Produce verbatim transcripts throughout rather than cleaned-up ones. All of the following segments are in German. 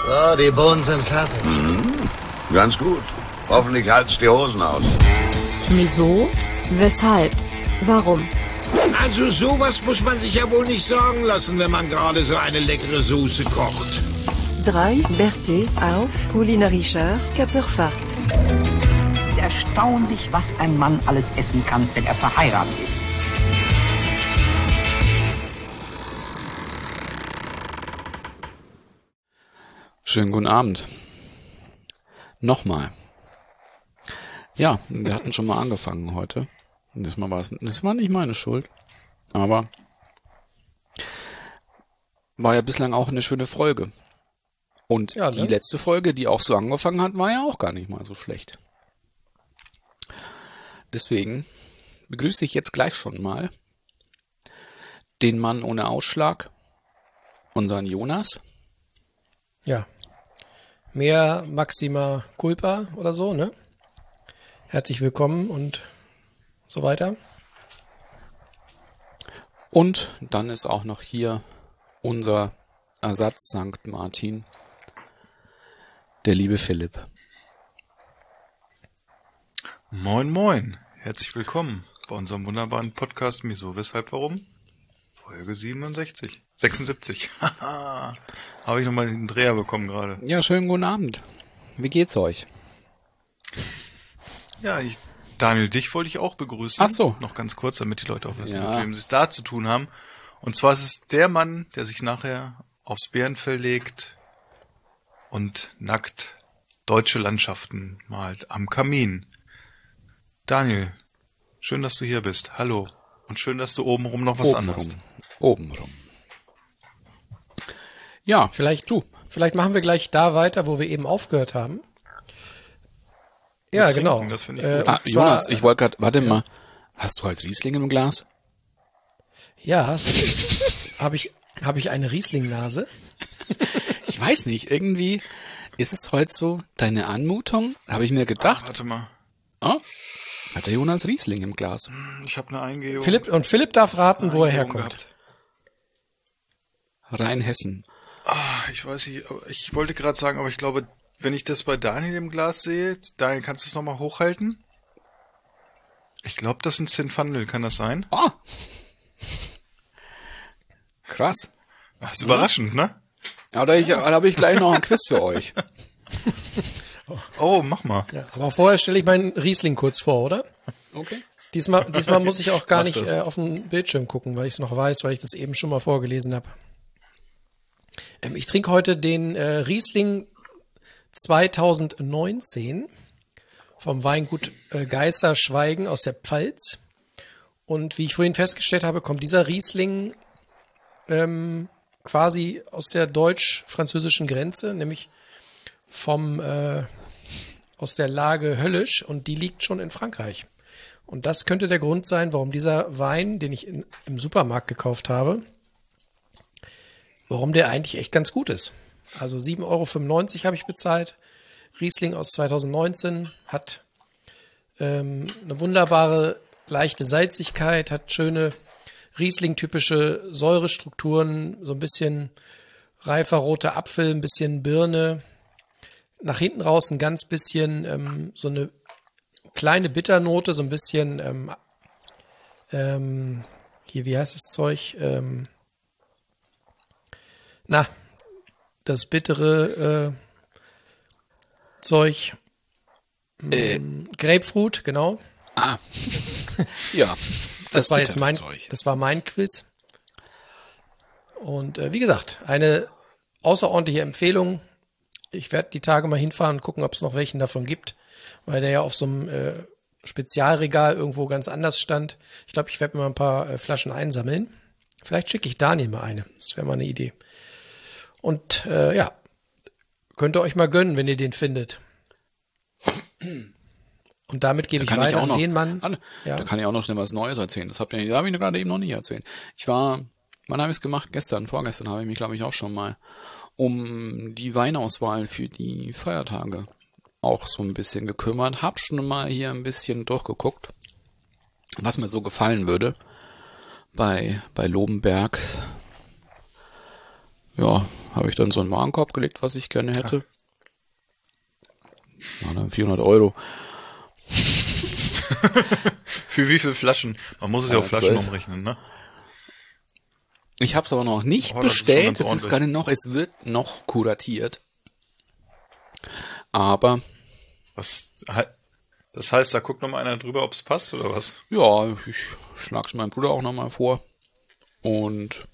So, die Bohnen sind fertig. Mhm. Ganz gut. Hoffentlich halt's die Hosen aus. Wieso? Weshalb? Warum? Also sowas muss man sich ja wohl nicht sagen lassen, wenn man gerade so eine leckere Soße kocht. drei Berthe auf kulinarischer Körperfahrt. Erstaunlich, was ein Mann alles essen kann, wenn er verheiratet ist. Schönen guten Abend. Nochmal. Ja, wir hatten schon mal angefangen heute. Diesmal war es, das war nicht meine Schuld. Aber war ja bislang auch eine schöne Folge. Und ja, ne? Die letzte Folge, die auch so angefangen hat, war ja auch gar nicht mal so schlecht. Deswegen begrüße ich jetzt gleich schon mal den Mann ohne Ausschlag, unseren Jonas. Ja. Mehr Maxima Culpa oder so, ne? Herzlich willkommen und so weiter. Und dann ist auch noch hier unser Ersatz Sankt Martin, der liebe Philipp. Moin, moin. Herzlich willkommen bei unserem wunderbaren Podcast Wieso, Weshalb, Warum? Folge siebenundsechzig. sechsundsiebzig. Haha. Habe ich nochmal den Dreher bekommen gerade. Ja, schönen guten Abend. Wie geht's euch? Ja, ich, Daniel, dich wollte ich auch begrüßen. Ach so. Noch ganz kurz, damit die Leute auch wissen, ja. mit wem sie es da zu tun haben. Und zwar ist es der Mann, der sich nachher aufs Bärenfell legt und nackt deutsche Landschaften malt am Kamin. Daniel, schön, dass du hier bist. Hallo. Und schön, dass du obenrum noch was obenrum. anhast. Obenrum. Ja, vielleicht du. Vielleicht machen wir gleich da weiter, wo wir eben aufgehört haben. Ja, trinken, genau. Das finde ich äh, gut. Ah, Jonas, ich wollte gerade, warte ja. mal, hast du halt Riesling im Glas? Ja, hast du. Habe ich, hab ich eine Riesling-Nase? Ich weiß nicht, irgendwie ist es heute so deine Anmutung, habe ich mir gedacht. Ach, warte mal. Oh, hat der Jonas Riesling im Glas? Ich habe eine Eingehung. Philipp, und Philipp darf raten, wo er herkommt. Gehabt. Rheinhessen. Ah, ich weiß nicht, ich wollte gerade sagen, aber ich glaube, wenn ich das bei Daniel im Glas sehe, Daniel, kannst du es nochmal hochhalten? Ich glaube, das ist ein Zinfandel, kann das sein? Oh! Krass. Das ist überraschend, ne? Aber ich, da habe ich gleich noch ein Quiz für euch. Oh, mach mal. Ja, aber vorher stelle ich meinen Riesling kurz vor, oder? Okay. Diesmal, diesmal muss ich auch gar nicht äh, auf den Bildschirm gucken, weil ich es noch weiß, weil ich das eben schon mal vorgelesen habe. Ähm, ich trinke heute den äh, Riesling zwanzig neunzehn vom Weingut äh, Geisser Schweigen aus der Pfalz. Und wie ich vorhin festgestellt habe, kommt dieser Riesling ähm, quasi aus der deutsch-französischen Grenze, nämlich vom äh, aus der Lage Höllisch, und die liegt schon in Frankreich. Und das könnte der Grund sein, warum dieser Wein, den ich in, im Supermarkt gekauft habe, warum der eigentlich echt ganz gut ist. Also sieben Euro fünfundneunzig habe ich bezahlt. Riesling aus zwanzig neunzehn hat ähm, eine wunderbare, leichte Salzigkeit, hat schöne Riesling-typische Säurestrukturen, so ein bisschen reifer roter Apfel, ein bisschen Birne. Nach hinten raus ein ganz bisschen ähm, so eine kleine Bitternote, so ein bisschen ähm, ähm, hier, wie heißt das Zeug? Ähm, na, das bittere äh, Zeug. Äh. Grapefruit, genau. Ah. Ja. Das, das war jetzt mein, Zeug. das war mein Quiz. Und äh, wie gesagt, eine außerordentliche Empfehlung. Ich werde die Tage mal hinfahren und gucken, ob es noch welchen davon gibt, weil der ja auf so einem äh, Spezialregal irgendwo ganz anders stand. Ich glaube, ich werde mir mal ein paar äh, Flaschen einsammeln. Vielleicht schicke ich Daniel mal eine. Das wäre mal eine Idee. Und äh, ja, könnt ihr euch mal gönnen, wenn ihr den findet. Und damit gebe ich weiter ich auch an noch, den Mann. Anne, ja. Da kann ich auch noch schnell was Neues erzählen. Das habt ihr, da habe ich gerade eben noch nicht erzählt. Ich war, wann habe ich es gemacht? Gestern, vorgestern habe ich mich, glaube ich, auch schon mal um die Weinauswahl für die Feiertage auch so ein bisschen gekümmert. Hab schon mal hier ein bisschen durchgeguckt, was mir so gefallen würde bei bei Lobenberg. Ja, habe ich dann so einen Warenkorb gelegt, was ich gerne hätte. Na, dann vierhundert Euro. Für wie viele Flaschen? Man muss es ja, ja auf Flaschen zwölf umrechnen, ne? Ich habe es aber noch nicht oh, bestellt. Es ist gerade noch, es wird noch kuratiert. Aber was? Das heißt, da guckt noch mal einer drüber, ob es passt oder was? Ja, ich schlag's meinem Bruder auch noch mal vor. Und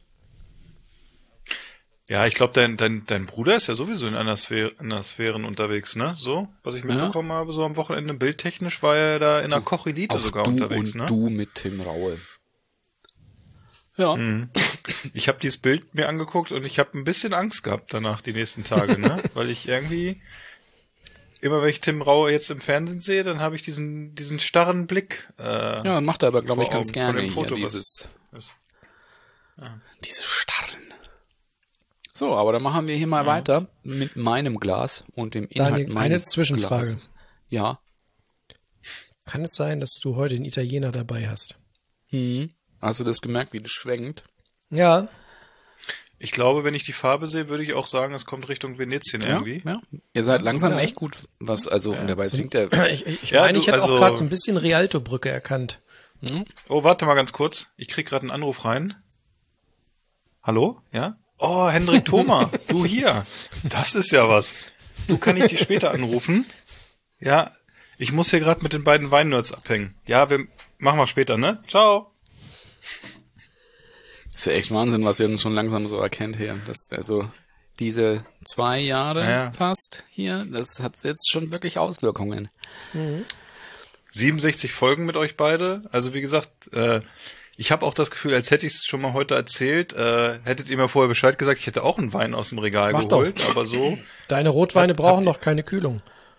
ja, ich glaube, dein, dein, dein Bruder ist ja sowieso in einer Sphäre, in einer Sphären unterwegs, ne? So, was ich mitbekommen ja. habe, so am Wochenende bildtechnisch war er da in der Kochelite sogar du unterwegs, und ne? Du mit Tim Raue. Ja. Mhm. Ich habe dieses Bild mir angeguckt und ich habe ein bisschen Angst gehabt danach die nächsten Tage, ne? Weil ich irgendwie immer, wenn ich Tim Raue jetzt im Fernsehen sehe, dann habe ich diesen diesen starren Blick. Äh, ja, macht er aber, glaube ich, ganz Augen, gerne Foto, hier dieses was, was, ja. diese starren. So, aber dann machen wir hier mal ja. weiter mit meinem Glas und dem Inhalt Daniel, meines eine Zwischenfrage. Glases. Ja. Kann es sein, dass du heute einen Italiener dabei hast? Hm. Hast du das gemerkt, wie das schwenkt? Ja. Ich glaube, wenn ich die Farbe sehe, würde ich auch sagen, es kommt Richtung Venetien ja, irgendwie. Ja. Ihr seid langsam ja. echt gut, was also ja. und dabei singt der. Ich, ich, ich ja, meine, ich hätte also auch gerade so ein bisschen Rialto-Brücke erkannt. Hm? Oh, warte mal ganz kurz. Ich krieg gerade einen Anruf rein. Hallo? Ja? Oh, Hendrik Thoma, du hier. Das ist ja was. Du, kann ich dich später anrufen? Ja, ich muss hier gerade mit den beiden Weinnerds abhängen. Ja, wir machen wir später, ne? Ciao. Das ist ja echt Wahnsinn, was ihr uns schon langsam so erkennt hier. Das, also diese zwei Jahre ja. fast hier, das hat jetzt schon wirklich Auswirkungen. Mhm. siebenundsechzig Folgen mit euch beide. Also wie gesagt, äh, ich habe auch das Gefühl, als hätte ich es schon mal heute erzählt, äh, hättet ihr mir vorher Bescheid gesagt, ich hätte auch einen Wein aus dem Regal Mach geholt, doch. aber so. Deine Rotweine brauchen doch keine Kühlung.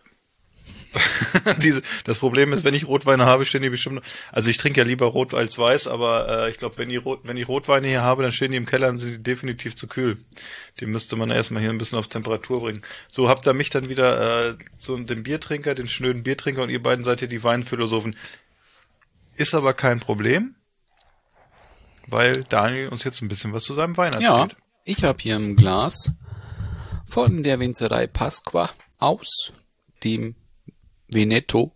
Diese, das Problem ist, wenn ich Rotweine habe, stehen die bestimmt. Also ich trinke ja lieber Rot als Weiß, aber äh, ich glaube, wenn die Rot, wenn ich Rotweine hier habe, dann stehen die im Keller und sind die definitiv zu kühl. Die müsste man erstmal hier ein bisschen auf Temperatur bringen. So habt ihr mich dann wieder äh, so den Biertrinker, den schnöden Biertrinker, und ihr beiden seid hier die Weinphilosophen. Ist aber kein Problem, weil Daniel uns jetzt ein bisschen was zu seinem Wein erzählt. Ja, ich habe hier ein Glas von der Winzerei Pasqua aus dem Veneto.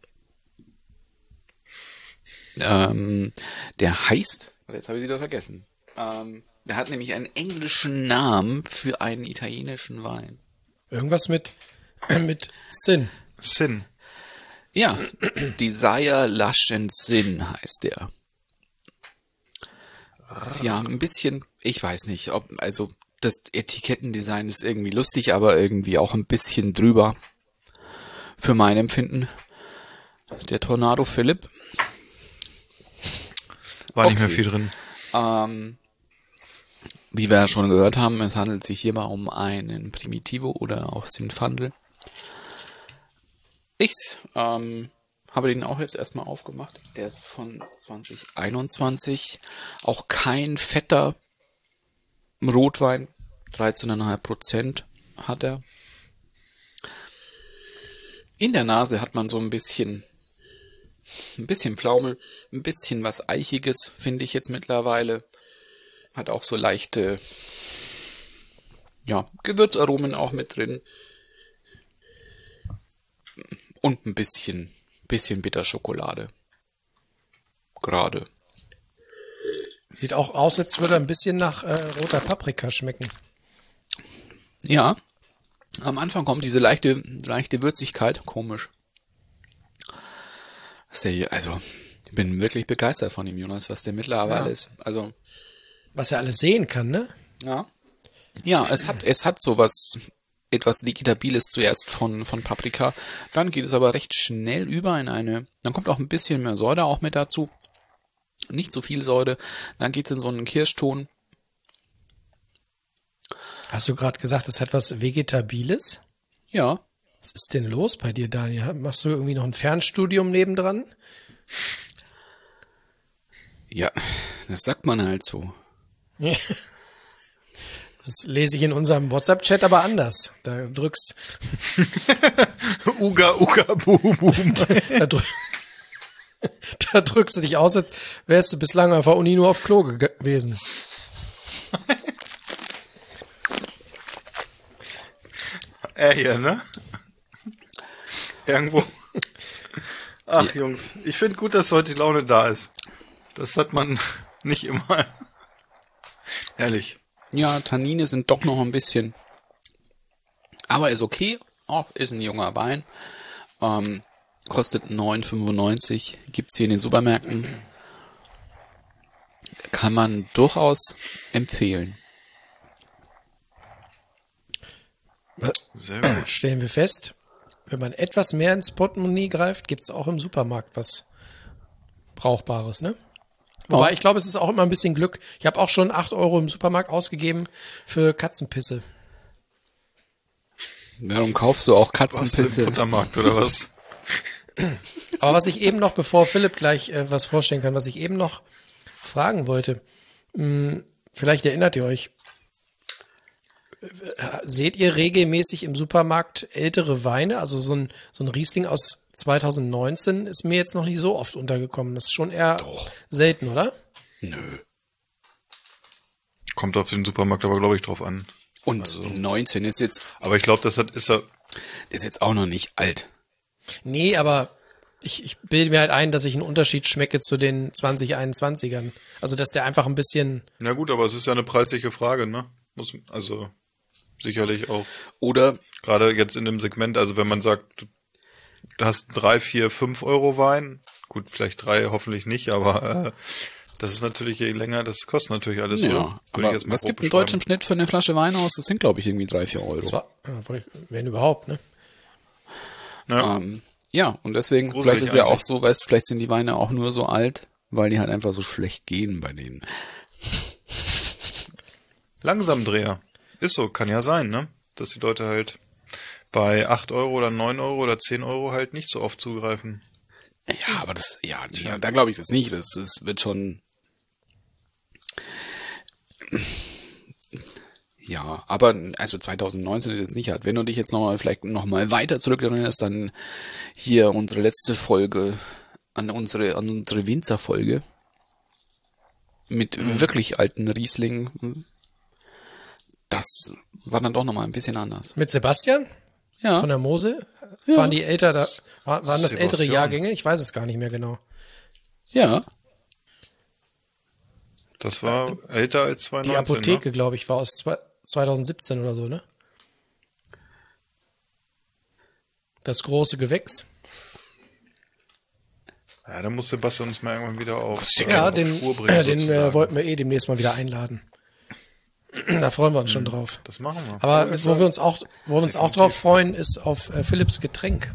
Ähm, der heißt, jetzt habe ich wieder vergessen. Ähm, der hat nämlich einen englischen Namen für einen italienischen Wein. Irgendwas mit mit Sin. Sin. Ja, Desire, Lush and Sin heißt der. Ja, ein bisschen, ich weiß nicht, ob, also das Etikettendesign ist irgendwie lustig, aber irgendwie auch ein bisschen drüber. Für mein Empfinden. Der Tornado Philipp. War okay. nicht mehr viel drin. Ähm, wie wir ja schon gehört haben, es handelt sich hierbei um einen Primitivo oder auch Zinfandel. Ich ähm, habe den auch jetzt erstmal aufgemacht. Der ist von zwanzig einundzwanzig. Auch kein fetter Rotwein. dreizehn Komma fünf Prozent hat er. In der Nase hat man so ein bisschen, ein bisschen Pflaume, ein bisschen was Eichiges, finde ich jetzt mittlerweile. Hat auch so leichte, ja, Gewürzaromen auch mit drin. Und ein bisschen, bisschen Bitterschokolade. Gerade. Sieht auch aus, als würde er ein bisschen nach äh, roter Paprika schmecken. Ja. Am Anfang kommt diese leichte, leichte Würzigkeit. Komisch. Also, ich bin wirklich begeistert von ihm, Jonas, was der mittlerweile ja. ist. Also, was er alles sehen kann, ne? Ja. Ja, es hat, es hat sowas, etwas Vegetabiles zuerst von, von Paprika. Dann geht es aber recht schnell über in eine, dann kommt auch ein bisschen mehr Säure auch mit dazu. Nicht so viel Säure. Dann geht es in so einen Kirschton. Hast du gerade gesagt, es hat was Vegetabiles? Ja. Was ist denn los bei dir, Daniel? Machst du irgendwie noch ein Fernstudium nebendran? Ja, das sagt man halt so. Das lese ich in unserem WhatsApp-Chat aber anders. Da drückst Uga, Uga, Boom, Boom. da, drück, da drückst du dich aus, als wärst du bislang auf der Uni nur auf Klo gewesen. Er hier, ne? Irgendwo. Ach, Jungs. Ich finde gut, dass heute die Laune da ist. Das hat man nicht immer. Ehrlich. Ja, Tannine sind doch noch ein bisschen. Aber ist okay. Oh, ist ein junger Wein. Ähm, kostet neun fünfundneunzig. Gibt's hier in den Supermärkten. Kann man durchaus empfehlen. Sehr gut. Stellen wir fest, wenn man etwas mehr ins Portemonnaie greift, gibt's auch im Supermarkt was Brauchbares, ne? Wobei, Oh. ich glaube, es ist auch immer ein bisschen Glück. Ich habe auch schon acht Euro im Supermarkt ausgegeben für Katzenpisse. Warum kaufst du auch Was im Katzenpisse? Futtermarkt oder was? Aber was ich eben noch, bevor Philipp gleich äh, was vorstellen kann, was ich eben noch fragen wollte, mh, vielleicht erinnert ihr euch, äh, seht ihr regelmäßig im Supermarkt ältere Weine? Also so ein, so ein Riesling aus zwanzig neunzehn ist mir jetzt noch nicht so oft untergekommen. Das ist schon eher Doch. selten, oder? Nö. Kommt auf den Supermarkt aber, glaube ich, drauf an. Und Also- neunzehn ist jetzt, Aber ich glaube, das hat, ist er. ist jetzt auch noch nicht alt. Nee, aber ich, ich bilde mir halt ein, dass ich einen Unterschied schmecke zu den zwanzig einundzwanzigern. Also, dass der einfach ein bisschen, Na gut, aber es ist ja eine preisliche Frage, ne? Muss, also sicherlich auch. Oder, Gerade jetzt in dem Segment, also wenn man sagt, du, du hast drei, vier, fünf Euro Wein, gut, vielleicht drei, hoffentlich nicht, aber äh, das ist natürlich je länger, das kostet natürlich alles. ja, oder? Würde ich aber jetzt mal was grob gibt ein beschreiben. Deutsch im Schnitt für eine Flasche Wein aus? Das sind, glaube ich, irgendwie drei, vier Euro. zwar, äh, wenn überhaupt, ne? Ja. Ähm, ja, und deswegen, Gruselig vielleicht ist ja auch eigentlich. so, weißt, vielleicht sind die Weine auch nur so alt, weil die halt einfach so schlecht gehen bei denen. Langsamdreher. Ist so, kann ja sein, ne? Dass die Leute halt bei acht Euro oder neun Euro oder zehn Euro halt nicht so oft zugreifen. Ja, aber das, ja, nee, da glaube ich jetzt nicht. Das, das wird schon. Ja, aber also zwanzig neunzehn ist jetzt nicht alt. Wenn du dich jetzt nochmal vielleicht nochmal weiter zurückerinnerst, dann hier unsere letzte Folge an unsere an unsere Winzerfolge mit wirklich alten Riesling. Das war dann doch nochmal ein bisschen anders. Mit Sebastian Ja, von der Mosel? Ja. Waren die älter, da, war- waren das ältere Sebastian. Jahrgänge? Ich weiß es gar nicht mehr genau. ja. Das war älter als Die zweitausendneunzehn, Apotheke, ne? glaube ich, war aus zwei- zwanzig siebzehn oder so, ne? Das große Gewächs. Ja, da muss Sebastian uns mal irgendwann wieder auf, Ja, auf den, Spur bringen. äh, den äh, sozusagen. wollten wir eh demnächst mal wieder einladen. Da freuen wir uns schon drauf. Das machen wir. Aber wo wir uns auch, wo wir uns auch drauf freuen, ist auf äh, Philipps Getränk.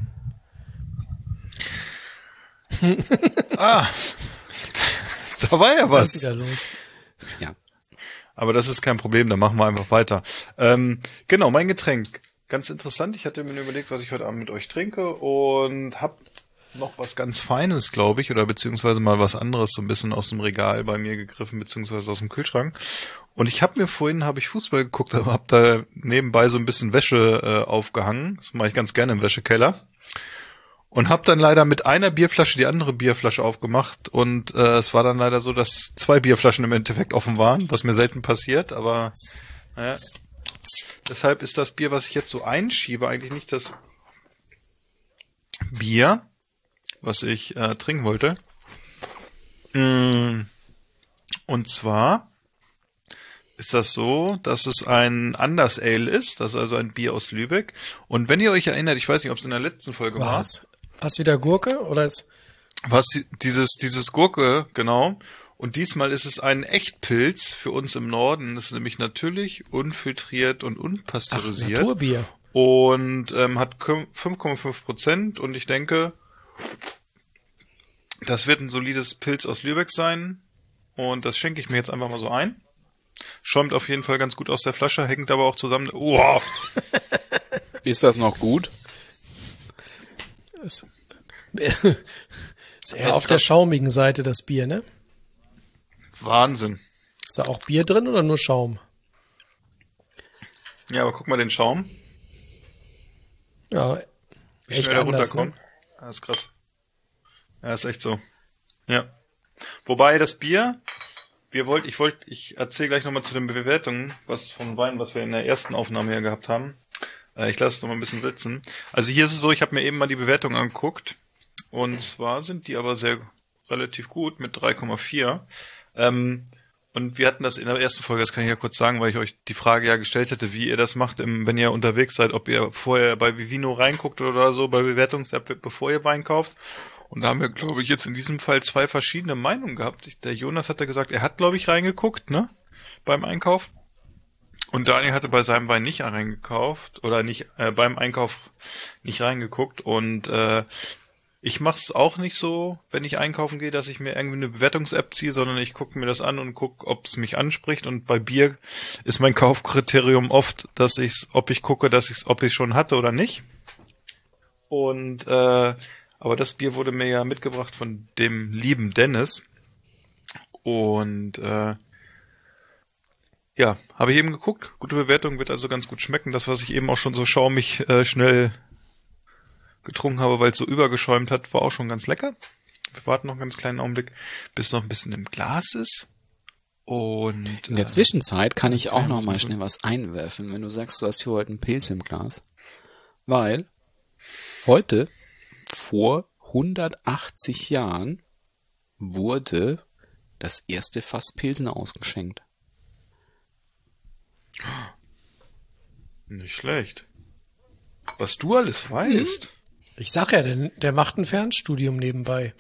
Ah, da war ja Was ist was. wieder los? Ja. Aber das ist kein Problem, da machen wir einfach weiter. Ähm, genau, mein Getränk. Ganz interessant, ich hatte mir überlegt, was ich heute Abend mit euch trinke und hab noch was ganz Feines, glaube ich, oder beziehungsweise mal was anderes so ein bisschen aus dem Regal bei mir gegriffen, beziehungsweise aus dem Kühlschrank. Und ich habe mir vorhin, habe ich Fußball geguckt, aber habe da nebenbei so ein bisschen Wäsche äh, aufgehangen. Das mache ich ganz gerne im Wäschekeller. Und habe dann leider mit einer Bierflasche die andere Bierflasche aufgemacht. Und äh, es war dann leider so, dass zwei Bierflaschen im Endeffekt offen waren, was mir selten passiert. Aber naja, deshalb ist das Bier, was ich jetzt so einschiebe, eigentlich nicht das Bier, was ich äh, trinken wollte. Mm, Und zwar ist das so, dass es ein Anders Ale ist, das ist also ein Bier aus Lübeck. Und wenn ihr euch erinnert, ich weiß nicht, ob es in der letzten Folge war, Was? Was wieder Gurke? Oder ist, was dieses dieses Gurke, genau. Und diesmal ist es ein Echtpilz für uns im Norden. Das ist nämlich natürlich unfiltriert und unpasteurisiert. Naturbier? Und ähm, hat fünf Komma fünf Prozent. Und ich denke, das wird ein solides Pilz aus Lübeck sein. Und das schenke ich mir jetzt einfach mal so ein. Schäumt auf jeden Fall ganz gut aus der Flasche, hängt aber auch zusammen. Wow. Ist das noch gut? Ist, ist eher auf der schaumigen Seite das Bier, ne? Wahnsinn. Ist da auch Bier drin oder nur Schaum? Ja, aber guck mal den Schaum. Ja, Wie echt schnell der anders, runterkommt. ne? Ja, ist krass. Ja, ist echt so. Ja. Wobei das Bier, wir wollt, ich wollte, ich erzähle gleich nochmal zu den Bewertungen, was vom Wein, was wir in der ersten Aufnahme hier gehabt haben. Äh, ich lasse es noch mal ein bisschen sitzen. Also hier ist es so, ich habe mir eben mal die Bewertung angeguckt. Und zwar sind die aber sehr relativ gut mit drei Komma vier. Ähm, und wir hatten das in der ersten Folge, das kann ich ja kurz sagen, weil ich euch die Frage ja gestellt hätte, wie ihr das macht, im, wenn ihr unterwegs seid, ob ihr vorher bei Vivino reinguckt oder so, bei Bewertungs-App, bevor ihr Wein kauft. Und da haben wir, glaube ich, jetzt in diesem Fall zwei verschiedene Meinungen gehabt. Ich, der Jonas hatte gesagt, er hat, glaube ich, reingeguckt, ne? Beim Einkauf. Und Daniel hatte bei seinem Wein nicht reingekauft oder nicht äh, beim Einkauf nicht reingeguckt. Und äh, ich mache es auch nicht so, wenn ich einkaufen gehe, dass ich mir irgendwie eine Bewertungs-App ziehe, sondern ich gucke mir das an und gucke, ob es mich anspricht. Und bei Bier ist mein Kaufkriterium oft, dass ich, ob ich gucke, dass ich, ob ich schon hatte oder nicht. Und äh, aber das Bier wurde mir ja mitgebracht von dem lieben Dennis. Und äh, ja, habe ich eben geguckt. Gute Bewertung, wird also ganz gut schmecken. Das, was ich eben auch schon so schaumig äh, schnell getrunken habe, weil es so übergeschäumt hat, war auch schon ganz lecker. Wir warten noch einen ganz kleinen Augenblick, bis es noch ein bisschen im Glas ist. Und in der äh, Zwischenzeit kann ich auch noch mal schnell was einwerfen, wenn du sagst, du hast hier heute einen Pilz im Glas. Weil heute, vor hundertachtzig Jahren, wurde das erste Fass Pilsner ausgeschenkt. Nicht schlecht. Was du alles weißt. Ich sag ja, der, der macht ein Fernstudium nebenbei.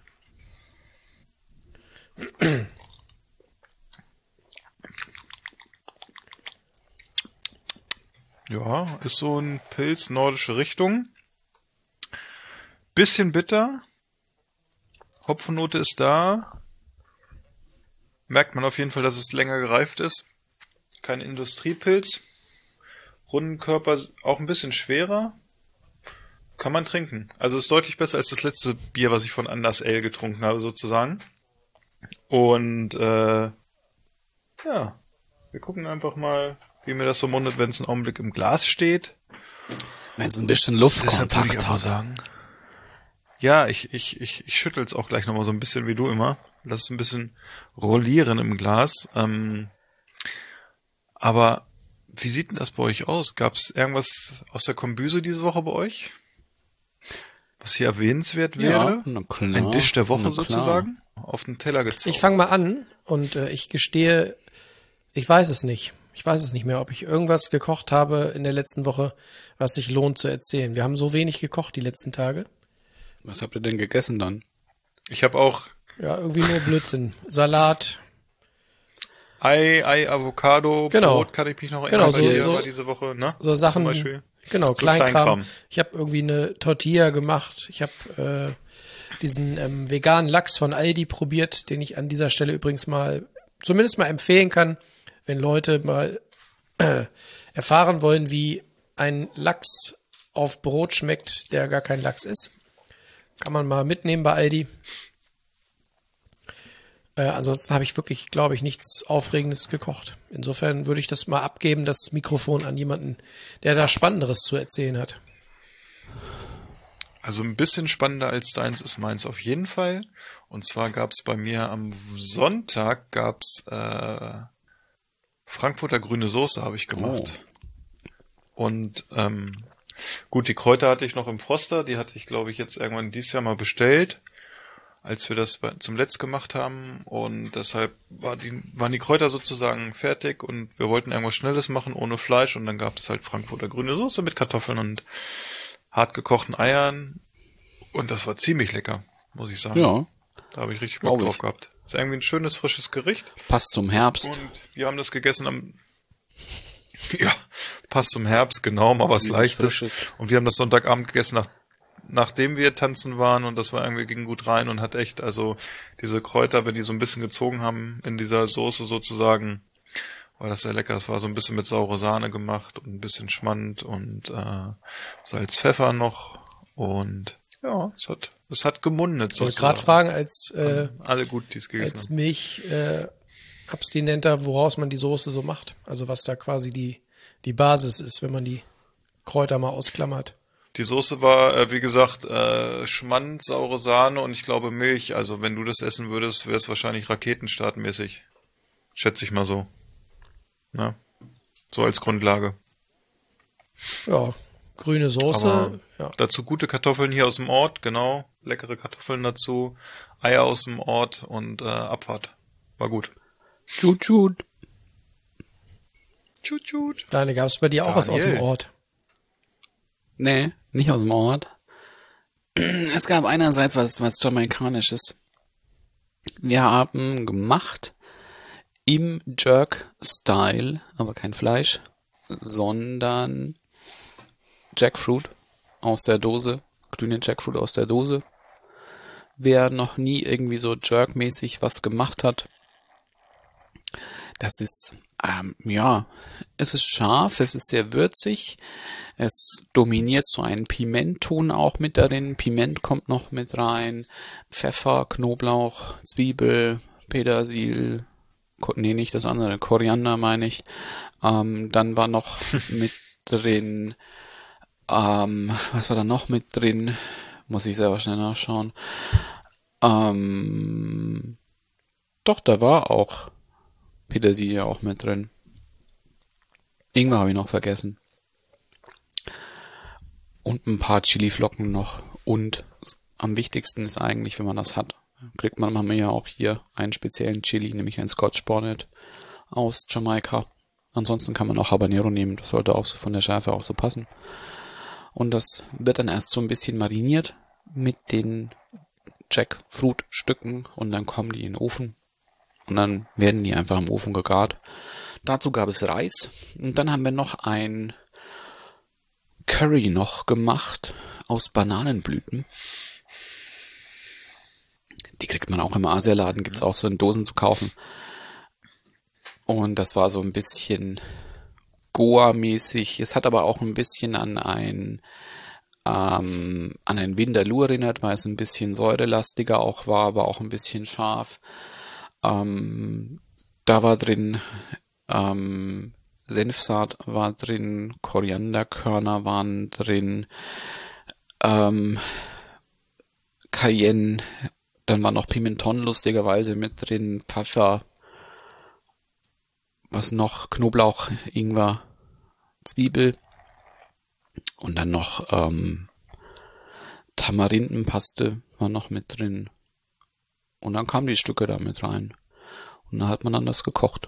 Ja, ist so ein Pilz nordische Richtung. Bisschen bitter. Hopfennote ist da. Merkt man auf jeden Fall, dass es länger gereift ist. Kein Industriepilz. Runden Körper auch ein bisschen schwerer. Kann man trinken. Also ist deutlich besser als das letzte Bier, was ich von Anders Ale getrunken habe, sozusagen. Und äh, ja, wir gucken einfach mal, wie mir das so mundet, wenn es einen Augenblick im Glas steht. Wenn es ein bisschen Luftkontakt hat. Sagen. Ja, ich, ich, ich, ich schüttel es auch gleich nochmal so ein bisschen wie du immer. Lass es ein bisschen rollieren im Glas. Ähm, aber wie sieht denn das bei euch aus? Gab es irgendwas aus der Kombüse diese Woche bei euch? Was hier erwähnenswert wäre? Ja, na klar, ein Dish der Woche na klar. sozusagen? Auf den Teller gezaubert. Ich fange mal an und äh, ich gestehe, ich weiß es nicht. Ich weiß es nicht mehr, ob ich irgendwas gekocht habe in der letzten Woche, was sich lohnt zu erzählen. Wir haben so wenig gekocht die letzten Tage. Was habt ihr denn gegessen dann? Ich habe auch Ja, irgendwie nur Blödsinn. Salat. Ei, Ei, Avocado, Genau. Brot kann ich mich noch erinnern. Genau, so- bei dir so- war diese Woche, ne? So Sachen, Zum Beispiel. genau, So Kleinkram. Kleinkram. Ich habe irgendwie eine Tortilla gemacht. Ich habe äh, diesen ähm, veganen Lachs von Aldi probiert, den ich an dieser Stelle übrigens mal, zumindest mal empfehlen kann, wenn Leute mal äh, erfahren wollen, wie ein Lachs auf Brot schmeckt, der gar kein Lachs ist. Kann man mal mitnehmen bei Aldi. Äh, ansonsten habe ich wirklich, glaube ich, nichts Aufregendes gekocht. Insofern würde ich das mal abgeben, das Mikrofon an jemanden, der da Spannenderes zu erzählen hat. Also ein bisschen spannender als deins ist meins auf jeden Fall. Und zwar gab's bei mir am Sonntag gab's äh, Frankfurter grüne Soße habe ich gemacht. Oh. Und ähm, gut, die Kräuter hatte ich noch im Froster. Die hatte ich, glaube ich, jetzt irgendwann dieses Jahr mal bestellt, als wir das bei, zum Letzt gemacht haben. Und deshalb war die, waren die Kräuter sozusagen fertig und wir wollten irgendwas Schnelles machen ohne Fleisch. Und dann gab es halt Frankfurter grüne Soße mit Kartoffeln und hart gekochten Eiern. Und das war ziemlich lecker, muss ich sagen. Ja. Da habe ich richtig Bock Glaub drauf ich. gehabt. Ist irgendwie ein schönes, frisches Gericht. Passt zum Herbst. Und wir haben das gegessen am... Ja, passt zum Herbst, genau, mal was Wie Leichtes. Frisches. Und wir haben das Sonntagabend gegessen, nach, nachdem wir tanzen waren. Und das war irgendwie, ging gut rein und hat echt, also diese Kräuter, wenn die so ein bisschen gezogen haben in dieser Soße sozusagen, war das sehr lecker. Das war so ein bisschen mit saure Sahne gemacht und ein bisschen Schmand und äh, Salz, Pfeffer noch. Und ja, es hat, es hat gemundet Ich wollte sozusagen. gerade fragen, als, äh, Alle gut, die es gegessen als haben. Milch äh, Abstinenter, woraus man die Soße so macht. Also was da quasi die, die Basis ist, wenn man die Kräuter mal ausklammert. Die Soße war, äh, wie gesagt, äh, Schmand, saure Sahne und ich glaube Milch. Also wenn du das essen würdest, wäre es wahrscheinlich raketenstartmäßig. Schätze ich mal so. Na? So als Grundlage. Ja, grüne Soße. Aber Ja. dazu gute Kartoffeln hier aus dem Ort, genau. Leckere Kartoffeln dazu. Eier aus dem Ort und äh, Abfahrt. War gut. Tschut, tschut. Tschut, tschut. Daniel, gab es bei dir auch was aus dem Daniel. Ort? Nee, nicht aus dem Ort. Es gab einerseits was, was Jamaikanisches. Wir haben gemacht im Jerk-Style, aber kein Fleisch, sondern Jackfruit aus der Dose, grüne Jackfruit aus der Dose. Wer noch nie irgendwie so Jerk-mäßig was gemacht hat, das ist, ähm, ja, es ist scharf, es ist sehr würzig, es dominiert so einen Pimentton auch mit darin, Piment kommt noch mit rein, Pfeffer, Knoblauch, Zwiebel, Petersil, Ko- nee, nicht das andere, Koriander meine ich, ähm, dann war noch mit drin, ähm, was war da noch mit drin, muss ich selber schnell nachschauen, ähm, doch, da war auch Petersilie auch mit drin. Ingwer habe ich noch vergessen. Und ein paar Chiliflocken noch. Und am wichtigsten ist eigentlich, wenn man das hat, kriegt man manchmal ja auch hier einen speziellen Chili, nämlich ein Scotch Bonnet aus Jamaika. Ansonsten kann man auch Habanero nehmen. Das sollte auch so von der Schärfe auch so passen. Und das wird dann erst so ein bisschen mariniert mit den Jackfruit-Stücken und dann kommen die in den Ofen. Und dann werden die einfach im Ofen gegart. Dazu gab es Reis. Und dann haben wir noch ein Curry noch gemacht aus Bananenblüten. Die kriegt man auch im Asialaden. Gibt's auch so in Dosen zu kaufen. Und das war so ein bisschen Goa-mäßig. Es hat aber auch ein bisschen an ein ähm, an ein Vindaloo erinnert, weil es ein bisschen säurelastiger auch war, aber auch ein bisschen scharf. Ähm, da war drin ähm, Senfsaat war drin, Korianderkörner waren drin, ähm, Cayenne, dann war noch Pimenton lustigerweise mit drin, Pfeffer, was noch, Knoblauch, Ingwer, Zwiebel und dann noch ähm, Tamarindenpaste war noch mit drin. Und dann kamen die Stücke da mit rein. Und dann hat man dann das gekocht.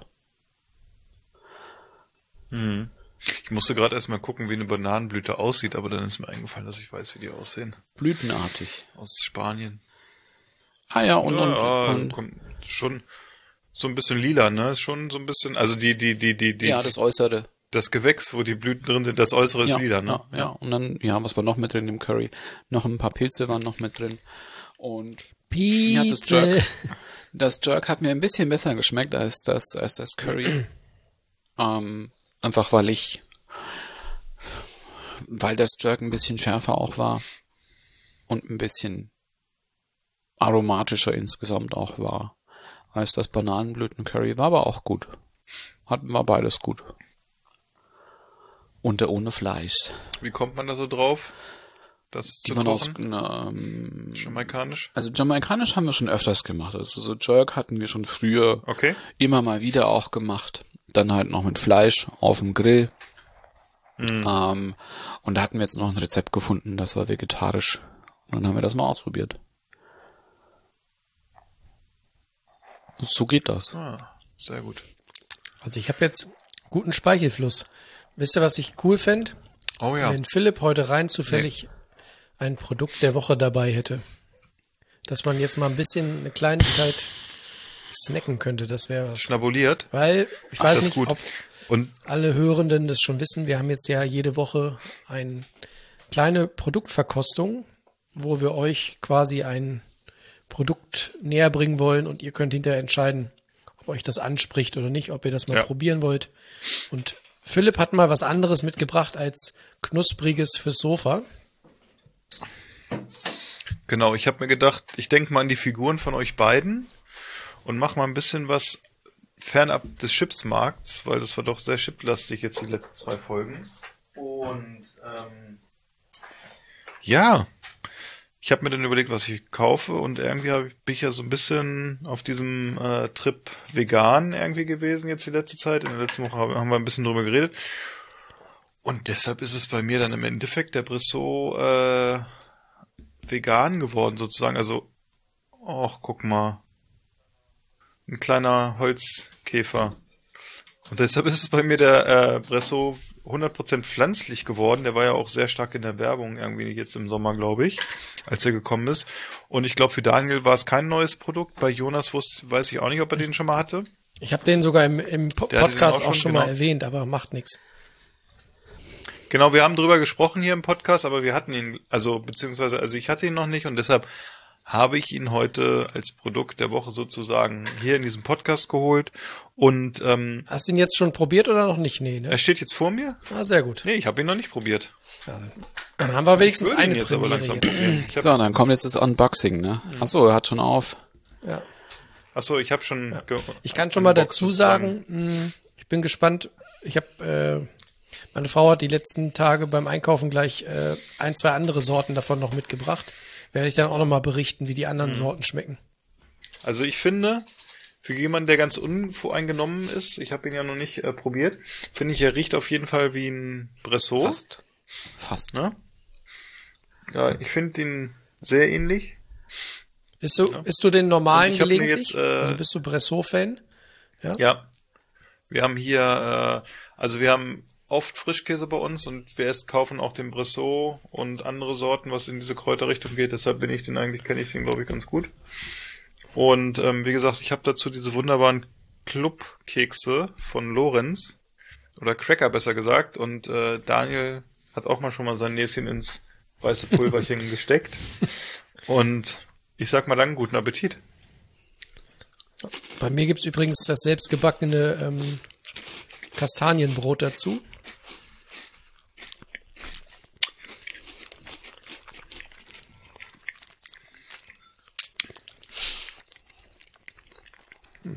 Hm. Ich musste gerade erstmal gucken, wie eine Bananenblüte aussieht, aber dann ist mir eingefallen, dass ich weiß, wie die aussehen. Blütenartig. Aus Spanien. Ah ja, und, ja, und, ja, und kommt schon so ein bisschen lila, ne? Ist schon so ein bisschen, also die, die, die, die, die, ja, das Äußere. das Gewächs, wo die Blüten drin sind, das Äußere ist Ja, lila, ne? ja, ja. Und dann, ja, was war noch mit drin im Curry? Noch ein paar Pilze waren noch mit drin. Und ja, das Jerk, das Jerk hat mir ein bisschen besser geschmeckt als das, als das Curry. ähm, einfach weil ich, weil das Jerk ein bisschen schärfer auch war und ein bisschen aromatischer insgesamt auch war als das Bananenblüten-Curry. War aber auch gut. Hatten wir beides gut. Und der ohne Fleisch. Wie kommt man da so drauf? Das Die zu waren aus, kochen? ähm, Jamaikanisch? also jamaikanisch haben wir schon öfters gemacht. Also so Jerk hatten wir schon früher Okay. immer mal wieder auch gemacht. Dann halt noch mit Fleisch auf dem Grill. Mhm. Ähm, und da hatten wir jetzt noch ein Rezept gefunden, das war vegetarisch. Und dann haben wir das mal ausprobiert. So geht das. Ah, sehr gut. Also ich habe jetzt guten Speichelfluss. Wisst ihr, was ich cool fände? Oh ja. Wenn Philipp heute rein zufällig ein Produkt der Woche dabei hätte. Dass man jetzt mal ein bisschen eine Kleinigkeit snacken könnte, das wäre was. Schnabuliert. Weil, ich Ach, weiß das ist nicht, gut. ob Und alle Hörenden das schon wissen, wir haben jetzt ja jede Woche eine kleine Produktverkostung, wo wir euch quasi ein Produkt näher bringen wollen und ihr könnt hinterher entscheiden, ob euch das anspricht oder nicht, ob ihr das mal Ja. probieren wollt. Und Philipp hat mal was anderes mitgebracht als Knuspriges fürs Sofa. genau, ich habe mir gedacht, ich denke mal an die Figuren von euch beiden und mach mal ein bisschen was fernab des Chipsmarkts, weil das war doch sehr chiplastig jetzt die letzten zwei Folgen. Und ähm, ja, ich habe mir dann überlegt, was ich kaufe und irgendwie hab ich, bin ich ja so ein bisschen auf diesem äh, Trip vegan irgendwie gewesen jetzt die letzte Zeit. In der letzten Woche haben wir ein bisschen drüber geredet. Und deshalb ist es bei mir dann im Endeffekt der Bressot äh, vegan geworden sozusagen. Also, ach, guck mal. Ein kleiner Holzkäfer. Und deshalb ist es bei mir der äh, Bressot hundert Prozent pflanzlich geworden. Der war ja auch sehr stark in der Werbung irgendwie jetzt im Sommer, glaube ich, als er gekommen ist. Und ich glaube, für Daniel war es kein neues Produkt. Bei Jonas wusste, weiß ich auch nicht, ob er den schon mal hatte. Ich habe den sogar im, im Po- Der hatte den Podcast auch auch schon, schon genau. mal erwähnt, aber macht nichts. Genau, wir haben drüber gesprochen hier im Podcast, aber wir hatten ihn, also beziehungsweise, also ich hatte ihn noch nicht und deshalb habe ich ihn heute als Produkt der Woche sozusagen hier in diesem Podcast geholt und ähm, Hast du ihn jetzt schon probiert oder noch nicht? Nee, ne? er steht jetzt vor mir. Ah, sehr gut. Nee, ich habe ihn noch nicht probiert. Dann haben wir wenigstens Ich würde ihn eine jetzt aber Premiere langsam jetzt. probieren. Ich hab, So, dann kommt jetzt das Unboxing, ne? Achso, er hat schon auf. Ja. achso, ich habe schon... Ge- Ich kann schon mal unboxed dazu sozusagen. sagen, mh, ich bin gespannt. Ich habe, äh, meine Frau hat die letzten Tage beim Einkaufen gleich äh, ein, zwei andere Sorten davon noch mitgebracht. Werde ich dann auch noch mal berichten, wie die anderen Mhm. Sorten schmecken. Also ich finde, für jemanden, der ganz unvoreingenommen ist, ich habe ihn ja noch nicht äh, probiert, finde ich, er riecht auf jeden Fall wie ein Bressot. Fast. Fast. Ne? Ja, ich finde ihn sehr ähnlich. Isst du, Ja. isst du den normalen Und ich hab mir gelegentlich? jetzt, äh, also bist du Bressot-Fan? Ja. Wir haben hier, äh, also wir haben oft Frischkäse bei uns und wir erst kaufen auch den Bressot und andere Sorten, was in diese Kräuterrichtung geht. Deshalb bin ich den eigentlich, kenne ich den, glaube ich, ganz gut. Und ähm, wie gesagt, ich habe dazu diese wunderbaren Club-Kekse von Lorenz oder Cracker besser gesagt. Und äh, Daniel hat auch mal schon mal sein Näschen ins weiße Pulverchen gesteckt. Und ich sag mal dann guten Appetit. Bei mir gibt's übrigens das selbstgebackene ähm, Kastanienbrot dazu. Hm.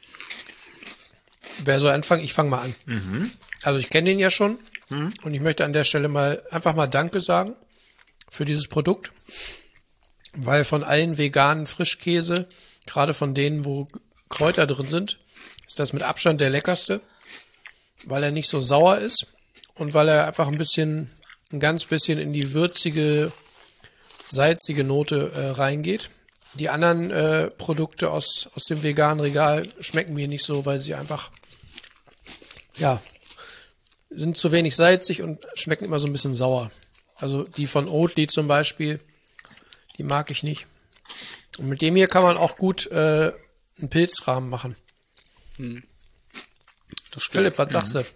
Wer soll anfangen? Ich fange mal an. Mhm. Also ich kenne den ja schon Mhm. und ich möchte an der Stelle mal einfach mal Danke sagen für dieses Produkt, weil von allen veganen Frischkäse, gerade von denen, wo Kräuter drin sind, ist das mit Abstand der leckerste, weil er nicht so sauer ist und weil er einfach ein bisschen, ein ganz bisschen in die würzige, salzige Note äh, reingeht. Die anderen äh, Produkte aus, aus dem veganen Regal schmecken mir nicht so, weil sie einfach, ja, sind zu wenig salzig und schmecken immer so ein bisschen sauer. Also die von Oatly zum Beispiel, die mag ich nicht. Und mit dem hier kann man auch gut äh, einen Pilzrahmen machen. Hm. Das Philipp, was sagst du?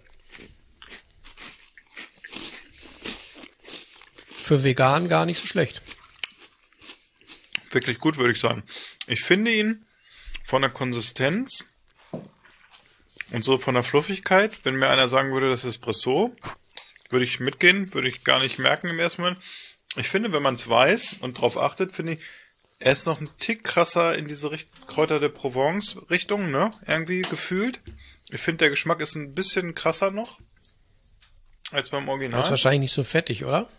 Für vegan gar nicht so schlecht. Wirklich gut, würde ich sagen. Ich finde ihn von der Konsistenz und so von der Fluffigkeit, wenn mir einer sagen würde, das ist Bressot, würde ich mitgehen, würde ich gar nicht merken im ersten Moment. Ich finde, wenn man es weiß und drauf achtet, finde ich, er ist noch ein Tick krasser in diese Richt- Kräuter der Provence-Richtung, ne? Irgendwie gefühlt. Ich finde, der Geschmack ist ein bisschen krasser noch als beim Original. Das ist wahrscheinlich nicht so fettig, oder?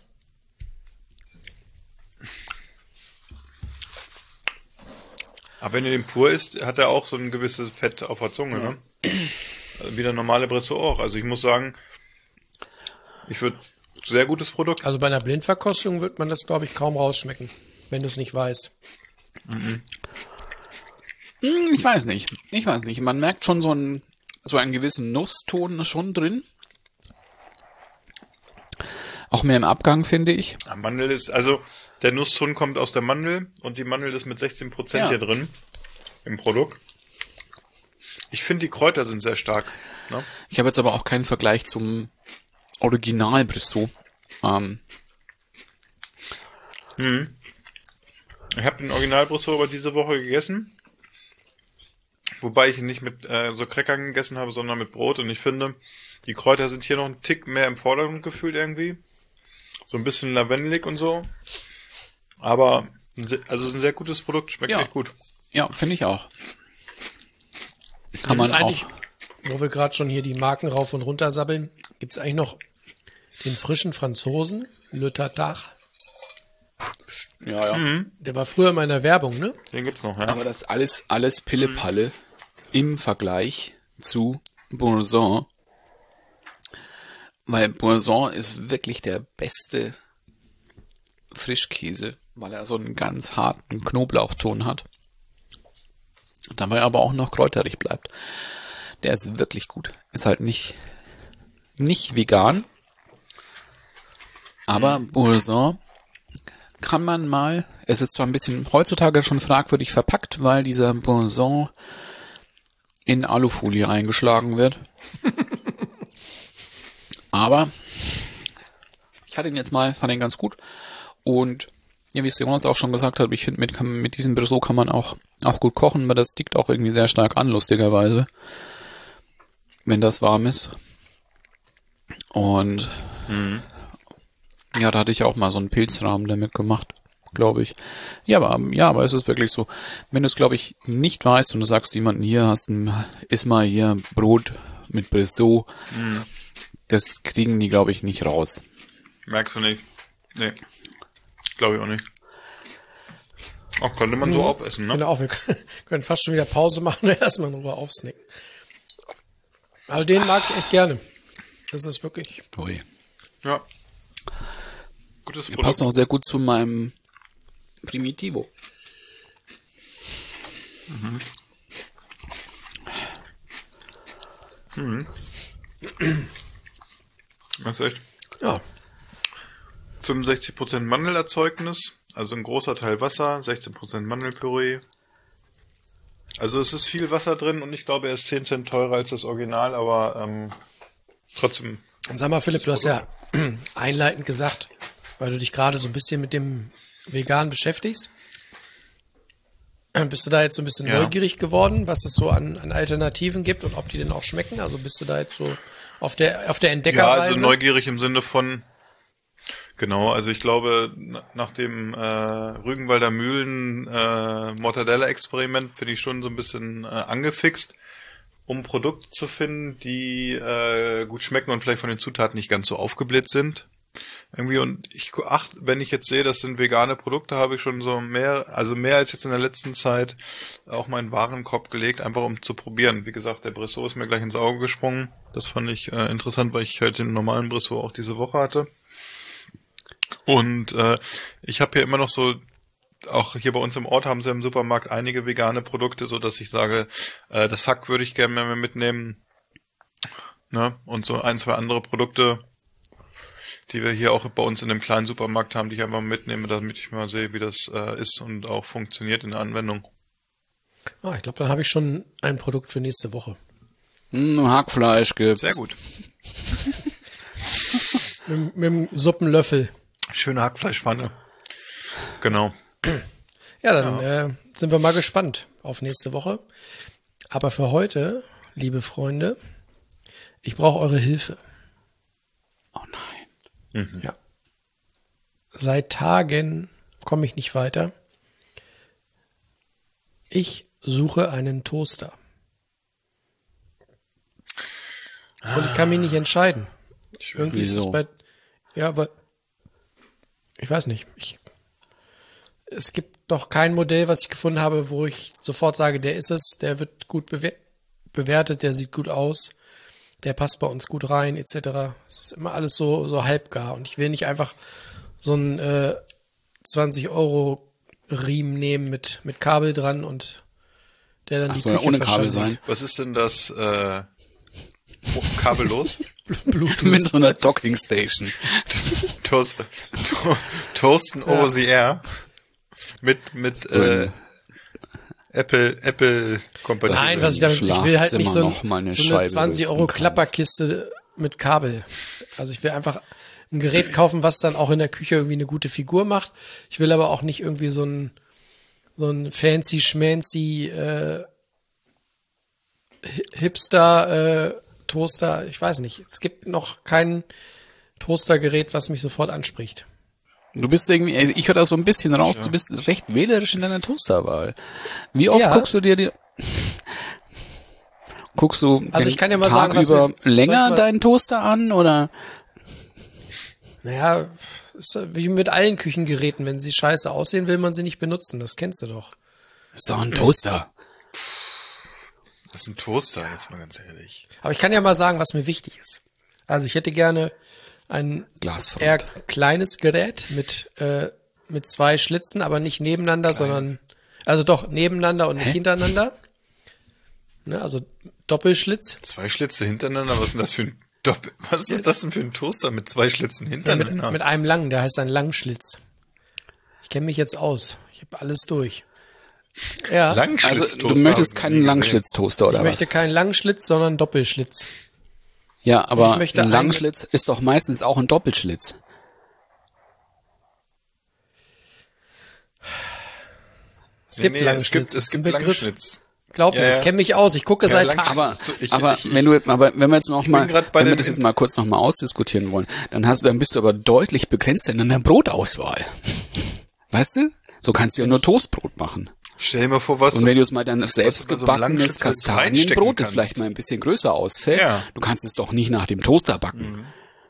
Aber wenn ihr den pur isst, hat er auch so ein gewisses Fett auf der Zunge, ne? Also wie der normale Bressot auch. Also ich muss sagen, ich würde, sehr gutes Produkt. Also bei einer Blindverkostung wird man das, glaube ich, kaum rausschmecken, wenn du es nicht weißt. Hm, Ich weiß nicht. Ich weiß nicht. Man merkt schon so einen, so einen gewissen Nusston schon drin. Auch mehr im Abgang, finde ich. Ja, Mandel ist, also der Nusston kommt aus der Mandel und die Mandel ist mit sechzehn Prozent Ja. hier drin im Produkt. Ich finde, die Kräuter sind sehr stark. Ne? Ich habe jetzt aber auch keinen Vergleich zum Original Bressot. Ähm, Hm. Ich habe den Original Bressot aber diese Woche gegessen. Wobei ich ihn nicht mit äh, so Crackern gegessen habe, sondern mit Brot. Und ich finde, die Kräuter sind hier noch ein Tick mehr im Vordergrund gefühlt irgendwie. So ein bisschen lavendelig und so. Aber, ein se- also ein sehr gutes Produkt, schmeckt Ja. echt gut. ja, finde ich auch. Kann Gibt's man eigentlich, auch. wo wir gerade schon hier die Marken rauf und runter sabbeln, gibt es eigentlich noch den frischen Franzosen, Le Tartare. Ja, ja. Mhm. Der war früher in meiner Werbung, ne? Den gibt's noch, ja. Aber das alles, alles Pille-Palle im Vergleich zu Boursin. Weil Boursin ist wirklich der beste Frischkäse, weil er so einen ganz harten Knoblauchton hat. Und dabei aber auch noch kräuterig bleibt. Der ist wirklich gut. Ist halt nicht, nicht vegan. Aber Boursin kann man mal, es ist zwar ein bisschen heutzutage schon fragwürdig verpackt, weil dieser Boursin in Alufolie eingeschlagen wird. Aber ich hatte ihn jetzt mal, fand ihn ganz gut. Und ja, wie es Jonas auch schon gesagt hat, ich finde, mit, mit diesem Brissot kann man auch, auch gut kochen, weil das liegt auch irgendwie sehr stark an, lustigerweise. Wenn das warm ist. Und mhm. ja, da hatte ich auch mal so einen Pilzrahmen damit gemacht, glaube ich. Ja, aber ja, aber es ist wirklich so, wenn du es, glaube ich, nicht weißt und du sagst jemanden, hier hast ein, iss mal hier Brot mit Brissot, mhm. das kriegen die, glaube ich, nicht raus. Merkst du nicht? Nee. Glaube ich auch nicht. Auch könnte man so aufessen, ne? Ich finde auch, wir können fast schon wieder Pause machen und erstmal in Ruhe aufsnacken. Also den mag ich echt gerne. Das ist wirklich... Ui. Ja. Gutes Der Produkt. passt auch sehr gut zu meinem Primitivo. Mhm. Mhm. Das ist echt. Ja. fünfundsechzig Prozent Mandelerzeugnis, also ein großer Teil Wasser, sechzehn Prozent Mandelpüree. Also es ist viel Wasser drin und ich glaube, er ist zehn Cent teurer als das Original, aber ähm, trotzdem. Und sag mal, Philipp, du hast ja einleitend gesagt, weil du dich gerade so ein bisschen mit dem Vegan beschäftigst. Bist du da jetzt so ein bisschen ja. neugierig geworden, was es so an, an Alternativen gibt und ob die denn auch schmecken? Also bist du da jetzt so auf der auf der Entdeckerreise? Ja, also neugierig im Sinne von, genau, also ich glaube, nach dem äh, Rügenwalder Mühlen äh, Mortadella-Experiment bin ich schon so ein bisschen äh, angefixt, um Produkte zu finden, die äh, gut schmecken und vielleicht von den Zutaten nicht ganz so aufgebläht sind. Irgendwie, und ich achte, wenn ich jetzt sehe, das sind vegane Produkte, habe ich schon so mehr, also mehr als jetzt in der letzten Zeit auch meinen Warenkorb gelegt, einfach um zu probieren. Wie gesagt, der Brissot ist mir gleich ins Auge gesprungen. Das fand ich äh, interessant, weil ich halt den normalen Brissot auch diese Woche hatte. Und äh, ich habe hier immer noch so, auch hier bei uns im Ort haben sie im Supermarkt einige vegane Produkte, so dass ich sage, äh, das Hack würde ich gerne mehr mitnehmen. Ne? Und so ein, zwei andere Produkte, die wir hier auch bei uns in dem kleinen Supermarkt haben, die ich einfach mitnehme, damit ich mal sehe, wie das äh, ist und auch funktioniert in der Anwendung. Ah, ich glaube, dann habe ich schon ein Produkt für nächste Woche. Mm, Hackfleisch gibt's. Sehr gut. mit, mit dem Suppenlöffel. Schöne Hackfleischpfanne. Genau. Ja, dann ja. Äh, sind wir mal gespannt auf nächste Woche. Aber für heute, liebe Freunde, ich brauche eure Hilfe. Oh nein. Mhm. Ja. Seit Tagen komme ich nicht weiter. Ich suche einen Toaster. Ah. Und ich kann mich nicht entscheiden. Irgendwie ist es bei, ja, aber ich weiß nicht. Ich, es gibt doch kein Modell, was ich gefunden habe, wo ich sofort sage, der ist es, der wird gut bewer- bewertet, der sieht gut aus. Der passt bei uns gut rein, et cetera. Es ist immer alles so so halbgar. Und ich will nicht einfach so einen äh, zwanzig Euro Riemen nehmen mit mit Kabel dran und der dann Ach, die soll Küche ohne Kabel verschandelt. sein. Was ist denn das äh, kabellos? Bluetooth. Mit so einer Docking Station. Toast, to, Toasten over the air. Mit mit So äh, Apple Apple Kompatibilität. Nein, was ich damit, ich will halt nicht so, noch mal eine so eine Scheibe zwanzig Euro rüsten Klapperkiste mit Kabel. Also ich will einfach ein Gerät kaufen, was dann auch in der Küche irgendwie eine gute Figur macht. Ich will aber auch nicht irgendwie so ein so ein fancy schmancy äh, Hipster äh, Toaster. Ich weiß nicht. Es gibt noch kein Toastergerät, was mich sofort anspricht. Du bist irgendwie, ich höre da so ein bisschen raus, Ja. du bist recht wählerisch in deiner Toasterwahl. Wie oft Ja. guckst du dir die, guckst du Also ich den kann ja mal Tag sagen, was über mir- länger soll ich mal- deinen Toaster an, oder? Naja, ist wie mit allen Küchengeräten. Wenn sie scheiße aussehen, will man sie nicht benutzen. Das kennst du doch. Ist doch ein Toaster. Das ist ein Toaster, jetzt mal ganz ehrlich. Aber ich kann ja mal sagen, was mir wichtig ist. Also ich hätte gerne ein Glasfront. eher kleines Gerät mit, äh, mit zwei Schlitzen, aber nicht nebeneinander, Kleines. sondern, also doch nebeneinander und nicht Hä? hintereinander. Ne, also Doppelschlitz. Zwei Schlitze hintereinander, was ist denn das für ein Doppel... Was ist das denn für ein Toaster mit zwei Schlitzen Ja, hintereinander? mit, mit einem langen, der heißt ein Langschlitz. Ich kenne mich jetzt aus. Ich habe alles durch. Ja, Also Langschlitztoaster du möchtest hab ich keinen noch nie gesehen. Langschlitztoaster oder ich möchte was? keinen Langschlitz, sondern Doppelschlitz. Ja, aber Ich möchte ein einen- Langschlitz ist doch meistens auch ein Doppelschlitz. Es Nee, gibt nee, es Langschlitz. gibt, es das ist ein gibt Begriff. Langschlitz. Glaub mir, Ja, ja. ich kenne mich aus. Ich gucke Ja, seit Langschlitz. Tagen. Aber, Ich- aber ich- wenn du, aber wenn wir jetzt noch mal, bin grad bei wenn wir dem das jetzt Int- mal kurz noch mal ausdiskutieren wollen, dann hast du, dann bist du aber deutlich begrenzt in deiner Brotauswahl. Weißt du? So kannst du ja nur Toastbrot machen. Stell dir mal vor, was... Und wenn du es mal dann selbst du bei so einem gebackenes Langschlitz jetzt Kastanienbrot, reinstecken das vielleicht kannst. mal ein bisschen größer ausfällt, Ja. du kannst es doch nicht nach dem Toaster backen.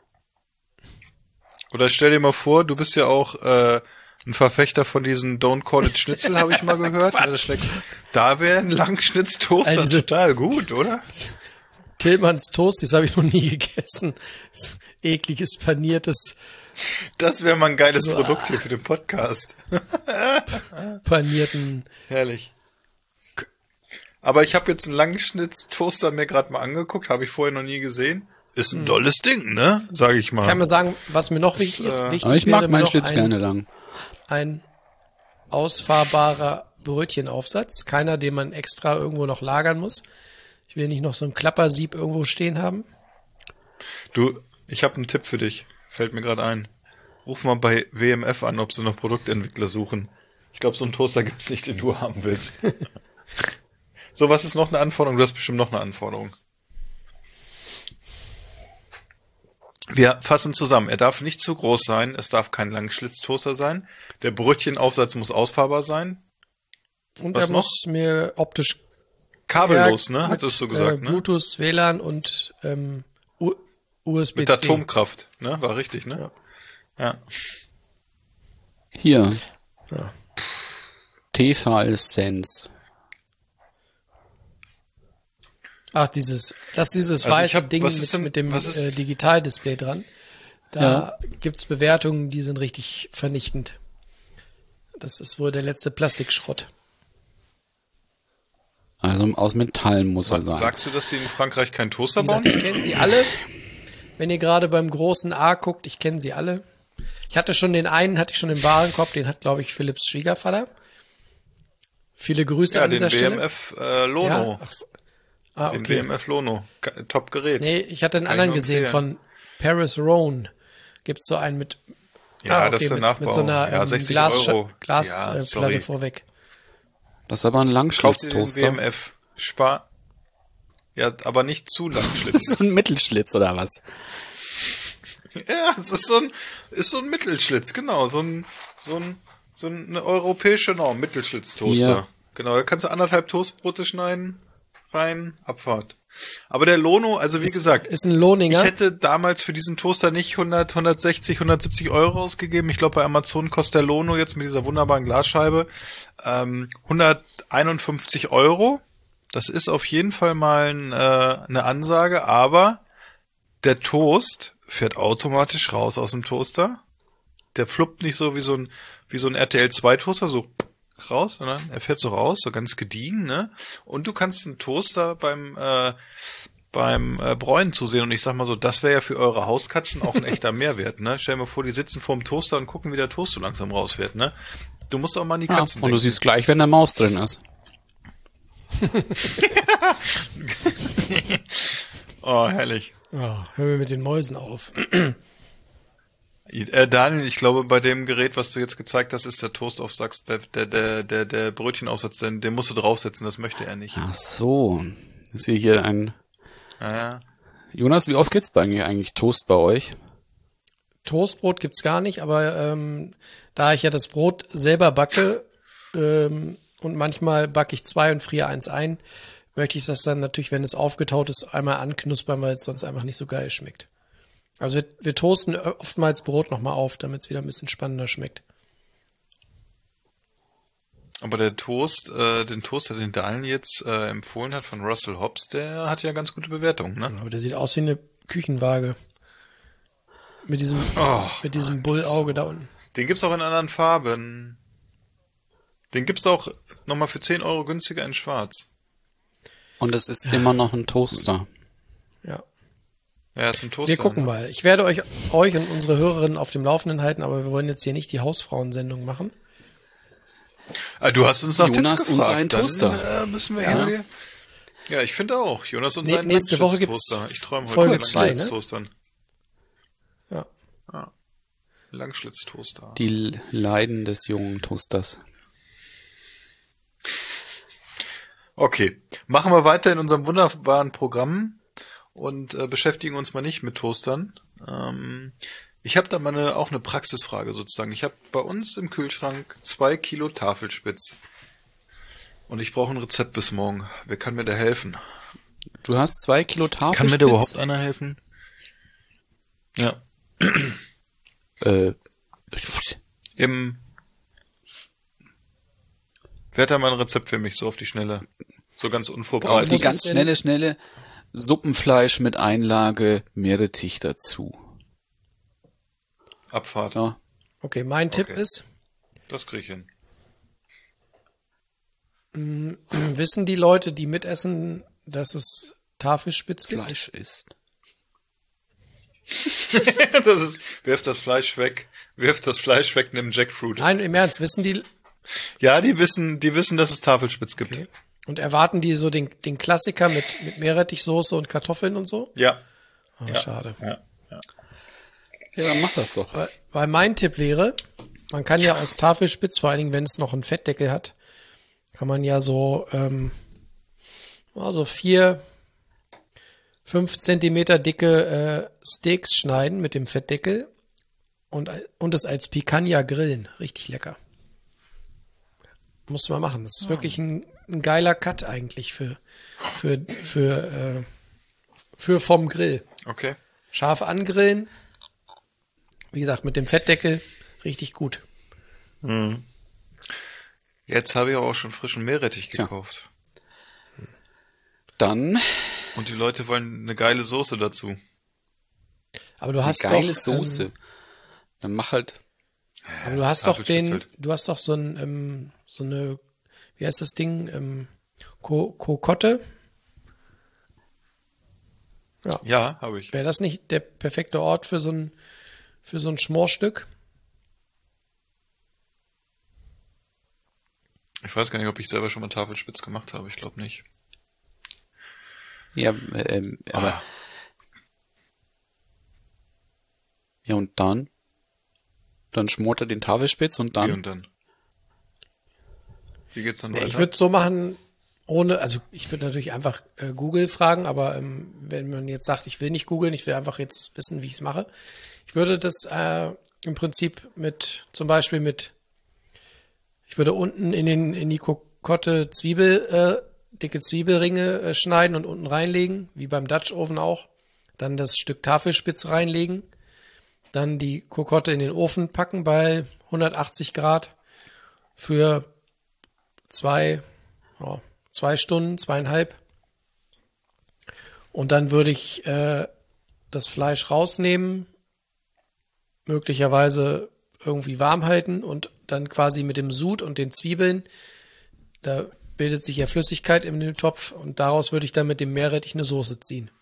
Oder stell dir mal vor, du bist ja auch äh, ein Verfechter von diesen Don't Call It Schnitzel, habe ich mal gehört. Ne, das steckt- da wäre ein Langschnitztoaster Also diese- total gut, oder? Tillmanns Toast, das habe ich noch nie gegessen. Das ekliges, paniertes, Das wäre mal ein geiles Produkt hier für den Podcast. panierten. Herrlich. Aber ich habe jetzt einen Langschnitztoaster mir gerade mal angeguckt, habe ich vorher noch nie gesehen. Ist ein tolles Ding, ne? Sage ich mal. Ich kann mal sagen, was mir noch wichtig ist. äh, Wichtig Aber ich wäre mag mir meinen noch Schlitz ein, gerne lang. ein ausfahrbarer Brötchenaufsatz. Keiner, den man extra irgendwo noch lagern muss. Ich will nicht noch so ein Klappersieb irgendwo stehen haben. Du, ich habe einen Tipp für dich. Fällt mir gerade ein. Ruf mal bei W M F an, ob sie noch Produktentwickler suchen. Ich glaube, so einen Toaster gibt's nicht, den du haben willst. So, was ist noch eine Anforderung? Du hast bestimmt noch eine Anforderung. Wir fassen zusammen. Er darf nicht zu groß sein. Es darf kein Langschlitztoaster sein. Der Brötchenaufsatz muss ausfahrbar sein. Und Was er noch? muss mir optisch Kabellos, Ja, ne? mit, Hattest du gesagt, äh, ne? Bluetooth, W L A N und ähm, U- U S B C. Mit Atomkraft, ne? War richtig, ne? Ja. Hier. Ja. Tefal Sense. Ach, dieses, das ist dieses Also ich weiße hab- Ding was ist mit, denn- mit dem was ist- äh, Digitaldisplay dran. Da gibt's Bewertungen, die sind richtig vernichtend. Das ist wohl der letzte Plastikschrott. Also aus Metall muss er sein. Sagst du, dass sie in Frankreich keinen Toaster Wie bauen? gesagt, ich kenne sie alle. Wenn ihr gerade beim großen A guckt, ich kenne sie alle. Ich hatte schon den einen, hatte ich schon im Warenkorb, den hat, glaube ich, Philipps Schwiegervater. Viele Grüße Ja, an den dieser B Stelle. M F äh, Lono. Ja? Ach, ah, Den okay. B M F Lono. Ge- Top-Gerät. Nee, ich hatte einen Kann ich anderen nur gesehen empfehlen. von Paris Rhone. Gibt's so einen mit, Ja, ah, das ist der mit, Nachbau. mit so einer Ja, ähm, sechzig Glas, Euro. Glas Ja, äh, sorry. Platte vorweg. Das ist aber ein Kauf dir den B Langschlitztoaster. M F. Spar. Ja, aber nicht zu Das langschlitzig. ist so ein Mittelschlitz oder was? Ja, es ist so ein, ist so ein Mittelschlitz, genau. So ein, so ein, so eine europäische Norm. Mittelschlitztoaster. Ja. Genau, da kannst du anderthalb Toastbrote schneiden, rein, Abfahrt. Aber der Lono, also wie gesagt, Ist ein Lohninger. ich hätte damals für diesen Toaster nicht hundert, hundertsechzig, hundertsiebzig Euro ausgegeben. Ich glaube, bei Amazon kostet der Lono jetzt mit dieser wunderbaren Glasscheibe ähm, hunderteinundfünfzig Euro. Das ist auf jeden Fall mal ein, äh, eine Ansage, aber der Toast fährt automatisch raus aus dem Toaster. Der fluppt nicht so wie so ein wie so ein R T L zwei Toaster so raus, sondern er fährt so raus, so ganz gediegen, ne? Und du kannst den Toaster beim äh, beim äh, Bräunen zusehen und ich sag mal so, das wäre ja für eure Hauskatzen auch ein echter Mehrwert, ne? Stell dir mal vor, die sitzen vorm Toaster und gucken, wie der Toast so langsam rausfährt, ne? Du musst auch mal an die Ja, Katzen und du denken. siehst gleich, wenn der Maus drin ist. Oh, herrlich. Oh, hör mir mit den Mäusen auf. Äh, Daniel, ich glaube, bei dem Gerät, was du jetzt gezeigt hast, ist der Toastaufsatz, der, der, der, der, der Brötchenaufsatz, den, den musst du draufsetzen, das möchte er nicht. Ach so. Ich sehe hier ein... Ja, ja. Jonas, wie oft gibt's bei eigentlich, eigentlich Toast bei euch? Toastbrot gibt's gar nicht, aber ähm, da ich ja das Brot selber backe ähm, und manchmal backe ich zwei und friere eins ein, möchte ich das dann natürlich, wenn es aufgetaut ist, einmal anknuspern, weil es sonst einfach nicht so geil schmeckt. Also wir, wir toasten oftmals Brot nochmal auf, damit es wieder ein bisschen spannender schmeckt. Aber der Toast, äh, den Toaster, den Daniel jetzt äh, empfohlen hat von Russell Hobbs, der hat ja ganz gute Bewertungen, ne? Aber der sieht aus wie eine Küchenwaage. Mit diesem, Oh, mit diesem Bullauge da unten. Den gibt's auch in anderen Farben. Den gibt's auch nochmal für zehn Euro günstiger in schwarz. Und es ist immer noch ein Toaster. Ja. Ja, zum Toaster. Wir gucken ne? mal. Ich werde euch, euch und unsere Hörerinnen auf dem Laufenden halten, aber wir wollen jetzt hier nicht die Hausfrauensendung machen. Ah, du hast uns nach Jonas Tipps und gefragt. sein Dann, Toaster. äh, müssen wir Ja. ja. Ja, ich finde auch. Jonas und Nee, sein nächste Woche gibt's Langschlitztoaster. Ich träume heute Folge von zwei, ne? Langschlitztoastern. Ja. Ja. Langschlitztoaster. Die Leiden des jungen Toasters. Okay, machen wir weiter in unserem wunderbaren Programm und äh, beschäftigen uns mal nicht mit Toastern. Ähm, ich habe da mal eine, auch eine Praxisfrage sozusagen. Ich habe bei uns im Kühlschrank zwei Kilo Tafelspitz und ich brauche ein Rezept bis morgen. Wer kann mir da helfen? Du hast zwei Kilo Tafelspitz. Kann mir da überhaupt einer helfen? Ja. Äh, Im Wer hat da mal ein Rezept für mich, so auf die Schnelle? So ganz auf unvorbereitet. die muss ganz es denn- schnelle, schnelle Suppenfleisch mit Einlage Meerrettich dazu. Abfahrt. Ja. Okay, mein Tipp Okay. ist, Das krieg ich hin. wissen die Leute, die mitessen, dass es Tafelspitz gibt? Fleisch ist. Das ist, wirf das Fleisch weg, wirf das Fleisch weg, nimm Jackfruit. Nein, im Ernst, wissen die, Ja, die wissen, die wissen, dass es Tafelspitz gibt. okay. Und erwarten die so den, den Klassiker mit, mit Meerrettichsoße und Kartoffeln und so? Ja. Oh, Ja. schade. Ja. Ja, dann mach das doch. Weil, weil mein Tipp wäre, man kann ja aus Tafelspitz, vor allen Dingen, wenn es noch einen Fettdeckel hat, kann man ja so, ähm, also vier, fünf Zentimeter dicke äh, Steaks schneiden mit dem Fettdeckel und, und es als Picanha grillen. Richtig lecker. Muss man machen. Das ist wirklich ein, ein geiler Cut eigentlich für, für, für, äh, für vom Grill. Okay. Scharf angrillen. Wie gesagt, mit dem Fettdeckel richtig gut. Jetzt habe ich aber auch schon frischen Meerrettich Tja. gekauft. Dann Und die Leute wollen eine geile Soße dazu. Aber du eine hast geile doch, Soße. Ähm, Dann mach halt. aber du hast doch Tafelspitz den, halt. du hast doch so ein, ähm, so eine, wie heißt das Ding, ähm, Ko Kokotte? Ja. Ja, habe ich. Wäre das nicht der perfekte Ort für so ein, für so ein Schmorstück? Ich weiß gar nicht, ob ich selber schon mal Tafelspitz gemacht habe. Ich glaube nicht. Ja, ähm, aber. Ah. Ja, und dann? Dann schmort er den Tafelspitz und Wie dann. und dann? Wie geht's dann Nee, weiter? ich würde so machen, ohne, also ich würde natürlich einfach äh, Google fragen, aber ähm, wenn man jetzt sagt, ich will nicht googeln, ich will einfach jetzt wissen, wie ich es mache. Ich würde das äh, im Prinzip mit, zum Beispiel mit, ich würde unten in den in die Kokotte Zwiebel, äh, dicke Zwiebelringe äh, schneiden und unten reinlegen, wie beim Dutch Oven auch. Dann das Stück Tafelspitz reinlegen. Dann die Kokotte in den Ofen packen bei hundertachtzig Grad für zwei, ja, zwei Stunden, zweieinhalb. Und dann würde ich äh, das Fleisch rausnehmen, möglicherweise irgendwie warm halten und dann quasi mit dem Sud und den Zwiebeln, da bildet sich ja Flüssigkeit in dem Topf und daraus würde ich dann mit dem Meerrettich eine Soße ziehen.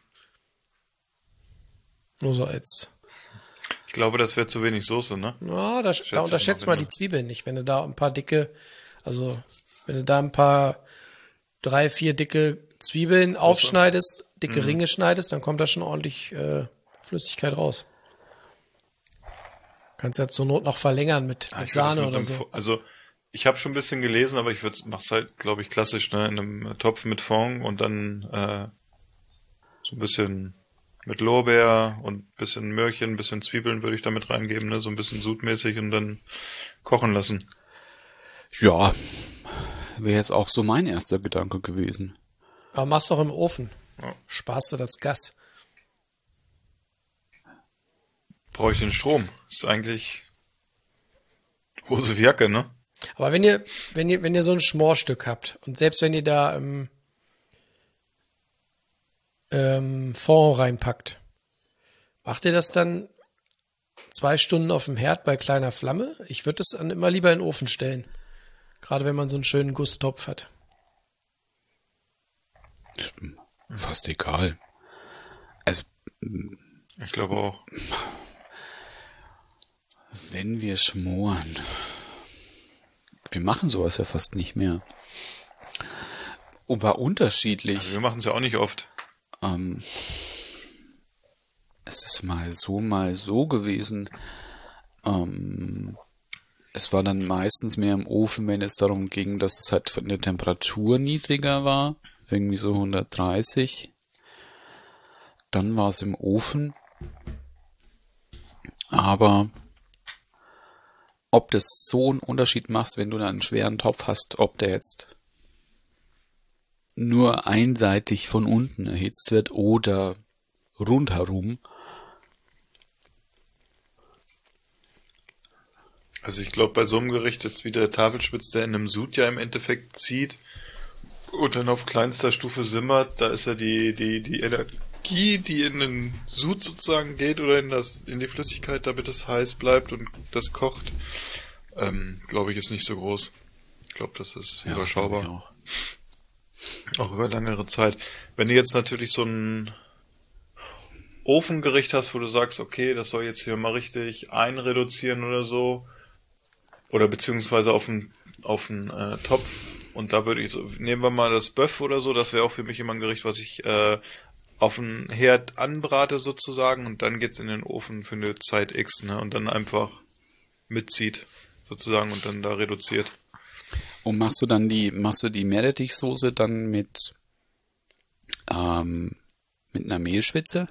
Nur so als... Ich glaube, das wäre zu wenig Soße, ne? Ja, da, Schätze da ich unterschätzt mal, mal wenn die du- Zwiebeln nicht. Wenn du da ein paar dicke, also wenn du da ein paar drei, vier dicke Zwiebeln aufschneidest, dicke Ringe schneidest, dann kommt da schon ordentlich äh, Flüssigkeit raus. Kannst ja zur Not noch verlängern mit, Ah, mit ich würd das Sahne mit oder einem so. Fo- Also, ich habe schon ein bisschen gelesen, aber ich würde mach's halt, glaube ich, klassisch, ne, in einem Topf mit Fond und dann äh, so ein bisschen mit Lorbeer und ein bisschen Möhrchen, ein bisschen Zwiebeln würde ich damit reingeben, ne, so ein bisschen sudmäßig und dann kochen lassen. Ja, wäre jetzt auch so mein erster Gedanke gewesen. Aber mach's doch im Ofen. Ja. Sparst du das Gas. Brauche ich den Strom? Ist eigentlich Hose wie Jacke, ne? Aber wenn ihr, wenn ihr, wenn ihr so ein Schmorstück habt und selbst wenn ihr da ähm, ähm, Fond reinpackt, macht ihr das dann zwei Stunden auf dem Herd bei kleiner Flamme. Ich würde das dann immer lieber in den Ofen stellen. Gerade wenn man so einen schönen Gusstopf hat. Fast egal. Also, ich glaube auch. Wenn wir schmoren. Wir machen sowas ja fast nicht mehr. Und war unterschiedlich. Also wir machen es ja auch nicht oft. Ähm, es ist mal so, mal so gewesen. Ähm, es war dann meistens mehr im Ofen, wenn es darum ging, dass es halt von der Temperatur niedriger war. Irgendwie so hundertdreißig. Dann war es im Ofen. Aber ob das so einen Unterschied macht, wenn du da einen schweren Topf hast, ob der jetzt nur einseitig von unten erhitzt wird oder rundherum. Also ich glaube, bei so einem Gericht jetzt wie der Tafelspitz, der in einem Sud ja im Endeffekt zieht und dann auf kleinster Stufe simmert, da ist ja die, die, die Energie, die in den Sud sozusagen geht oder in das, in die Flüssigkeit, damit es heiß bleibt und das kocht, ähm, glaube ich, ist nicht so groß. Ich glaube, das ist ja, überschaubar. Auch. auch über längere Zeit. Wenn du jetzt natürlich so ein Ofengericht hast, wo du sagst, okay, das soll jetzt hier mal richtig einreduzieren oder so, oder beziehungsweise auf einen, auf einen äh, Topf, und da würde ich so, nehmen wir mal das Bœuf oder so, das wäre auch für mich immer ein Gericht, was ich äh, auf den Herd anbrate sozusagen, und dann geht's in den Ofen für eine Zeit X, ne, und dann einfach mitzieht sozusagen und dann da reduziert. Und machst du dann die, machst du die Meerrettichsoße dann mit ähm, mit einer Mehlschwitze?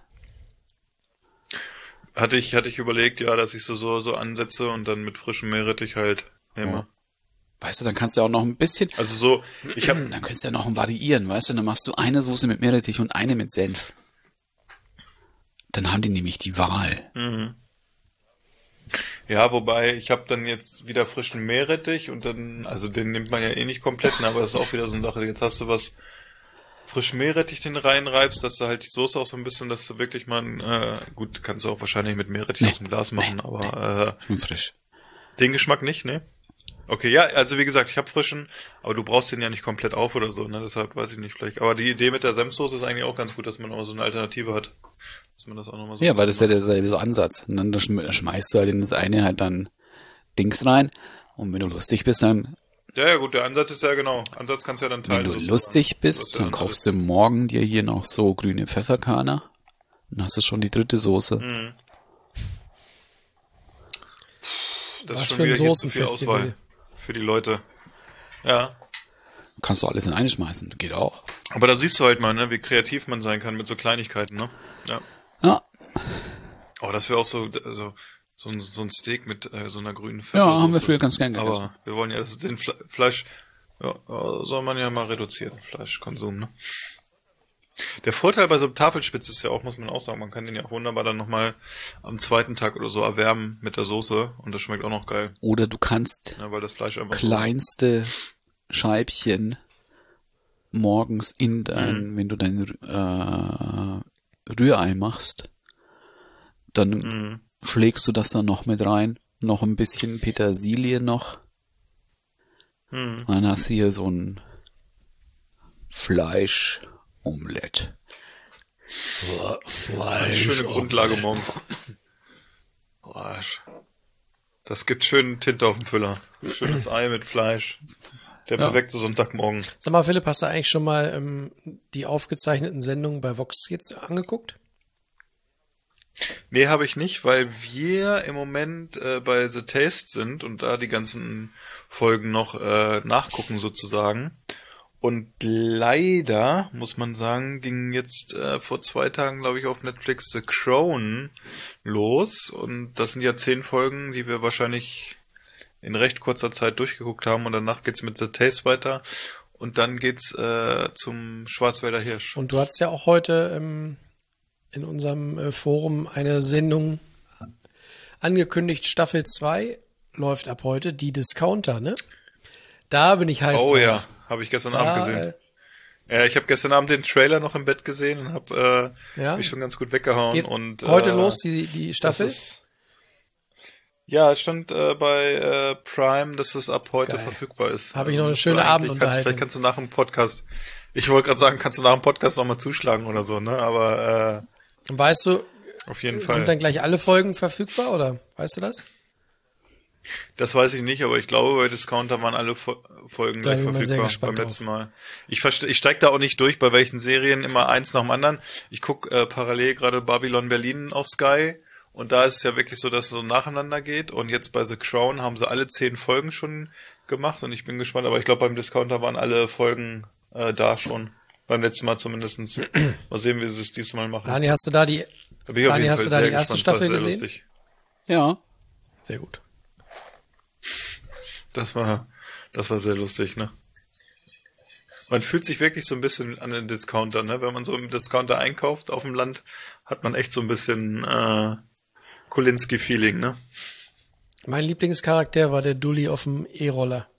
Hatte ich, hatte ich überlegt, ja, dass ich so, so, so ansetze und dann mit frischem Meerrettich halt nehme. Oh. Weißt du, dann kannst du auch noch ein bisschen... Also so, ich habe... Dann kannst du ja noch variieren, weißt du, dann machst du eine Soße mit Meerrettich und eine mit Senf. Dann haben die nämlich die Wahl. Mhm. Ja, wobei, ich habe dann jetzt wieder frischen Meerrettich und dann, also den nimmt man ja eh nicht komplett, ne, aber das ist auch wieder so eine Sache, jetzt hast du was frisch Meerrettich den reinreibst, dass du halt die Soße auch so ein bisschen, dass du wirklich mal, äh, gut, kannst du auch wahrscheinlich mit Meerrettich nee, aus dem Glas machen, nee, aber äh, nee. frisch. Den Geschmack nicht, ne? Okay, ja, also wie gesagt, ich habe frischen, aber du brauchst den ja nicht komplett auf oder so, ne? Deshalb weiß ich nicht, vielleicht. Aber die Idee mit der Senfsoße ist eigentlich auch ganz gut, dass man nochmal so eine Alternative hat. Dass man das auch nochmal so. Ja, weil das ist ja derselbe Ansatz. Und dann schmeißt du halt in das eine halt dann Dings rein. Und wenn du lustig bist, dann. Ja, ja, gut, der Ansatz ist ja genau. Ansatz kannst du ja dann teilen. Wenn du sozusagen. lustig bist, ja dann, dann kaufst du morgen dir hier noch so grüne Pfefferkörner. Dann hast du schon die dritte Soße. Mhm. Das Was ist schon für ein wieder hier zu viel Soßenfestival. Auswahl für die Leute. Ja. Kannst du alles in eine schmeißen, geht auch. Aber da siehst du halt mal, ne, wie kreativ man sein kann mit so Kleinigkeiten, ne? Ja. Ja. Oh, das wäre auch so, also, so ein, so ein Steak mit äh, so einer grünen Pfeffersoße. Ja, haben wir früher ganz gern gegessen. Aber wir wollen ja, also den Fle- Fleisch, ja, soll man ja mal reduzieren, Fleischkonsum, ne? Der Vorteil bei so einem Tafelspitz ist ja auch, muss man auch sagen, man kann den ja auch wunderbar dann nochmal am zweiten Tag oder so erwärmen mit der Soße und das schmeckt auch noch geil. Oder du kannst ja, weil das Fleisch einfach kleinste Scheibchen morgens in dein, mhm. wenn du dein äh, Rührei machst, dann mhm. schlägst du das dann noch mit rein, noch ein bisschen Petersilie noch, mhm. und dann hast du hier so ein Fleisch Omelette. Fleisch. Eine schöne Grundlage morgens. Das gibt schönen Tinte auf dem Füller. Schönes Ei mit Fleisch. Der ja. perfekte Sonntagmorgen. Sag mal, Philipp, hast du eigentlich schon mal ähm, die aufgezeichneten Sendungen bei Vox jetzt angeguckt? Nee, habe ich nicht, weil wir im Moment äh, bei The Taste sind und da die ganzen Folgen noch äh, nachgucken sozusagen. Und leider, muss man sagen, ging jetzt äh, vor zwei Tagen, glaube ich, auf Netflix The Crown los. Und das sind ja zehn Folgen, die wir wahrscheinlich in recht kurzer Zeit durchgeguckt haben. Und danach geht's mit The Taste weiter. Und dann geht's äh, zum Schwarzwälder Hirsch. Und du hattest ja auch heute ähm, in unserem äh, Forum eine Sendung angekündigt. Staffel zwei läuft ab heute, die Discounter, ne? Da bin ich heiß Oh drauf. ja, habe ich gestern ja, Abend gesehen. Äh, Ja, ich habe gestern Abend den Trailer noch im Bett gesehen und habe äh, ja? mich schon ganz gut weggehauen. Geht und heute äh, los, die, die Staffel? Ist, Ja, es stand äh, bei äh, Prime, dass es ab heute Geil. verfügbar ist. Habe ich noch eine Also, schöne eigentlich Abendunterhaltung. Kannst, vielleicht kannst du nach dem Podcast, ich wollte gerade sagen, kannst du nach dem Podcast nochmal zuschlagen oder so, ne? Aber äh, Und weißt du, auf jeden Fall. sind dann gleich alle Folgen verfügbar, oder? Weißt du das? Das weiß ich nicht, aber ich glaube, bei Discounter waren alle Fo- Folgen Da gleich bin ich mal sehr verfügbar gespannt beim letzten Mal. Ich, verste- ich steige da auch nicht durch, bei welchen Serien immer eins nach dem anderen. Ich gucke äh, parallel gerade Babylon Berlin auf Sky und da ist es ja wirklich so, dass es so nacheinander geht und jetzt bei The Crown haben sie alle zehn Folgen schon gemacht und ich bin gespannt, aber ich glaube, beim Discounter waren alle Folgen äh, da schon. Beim letzten Mal zumindestens. Mal sehen, wie sie es diesmal machen. Dani, hast du da die, Da bin ich auf Dani, jeden hast Fall du da sehr die erste gespannt, Staffel war sehr gesehen? lustig. Ja. Sehr gut. Das war, das war sehr lustig, ne? Man fühlt sich wirklich so ein bisschen an den Discounter, ne? Wenn man so im Discounter einkauft auf dem Land, hat man echt so ein bisschen äh, Kolinski-Feeling, ne? Mein Lieblingscharakter war der Dulli auf dem E-Roller.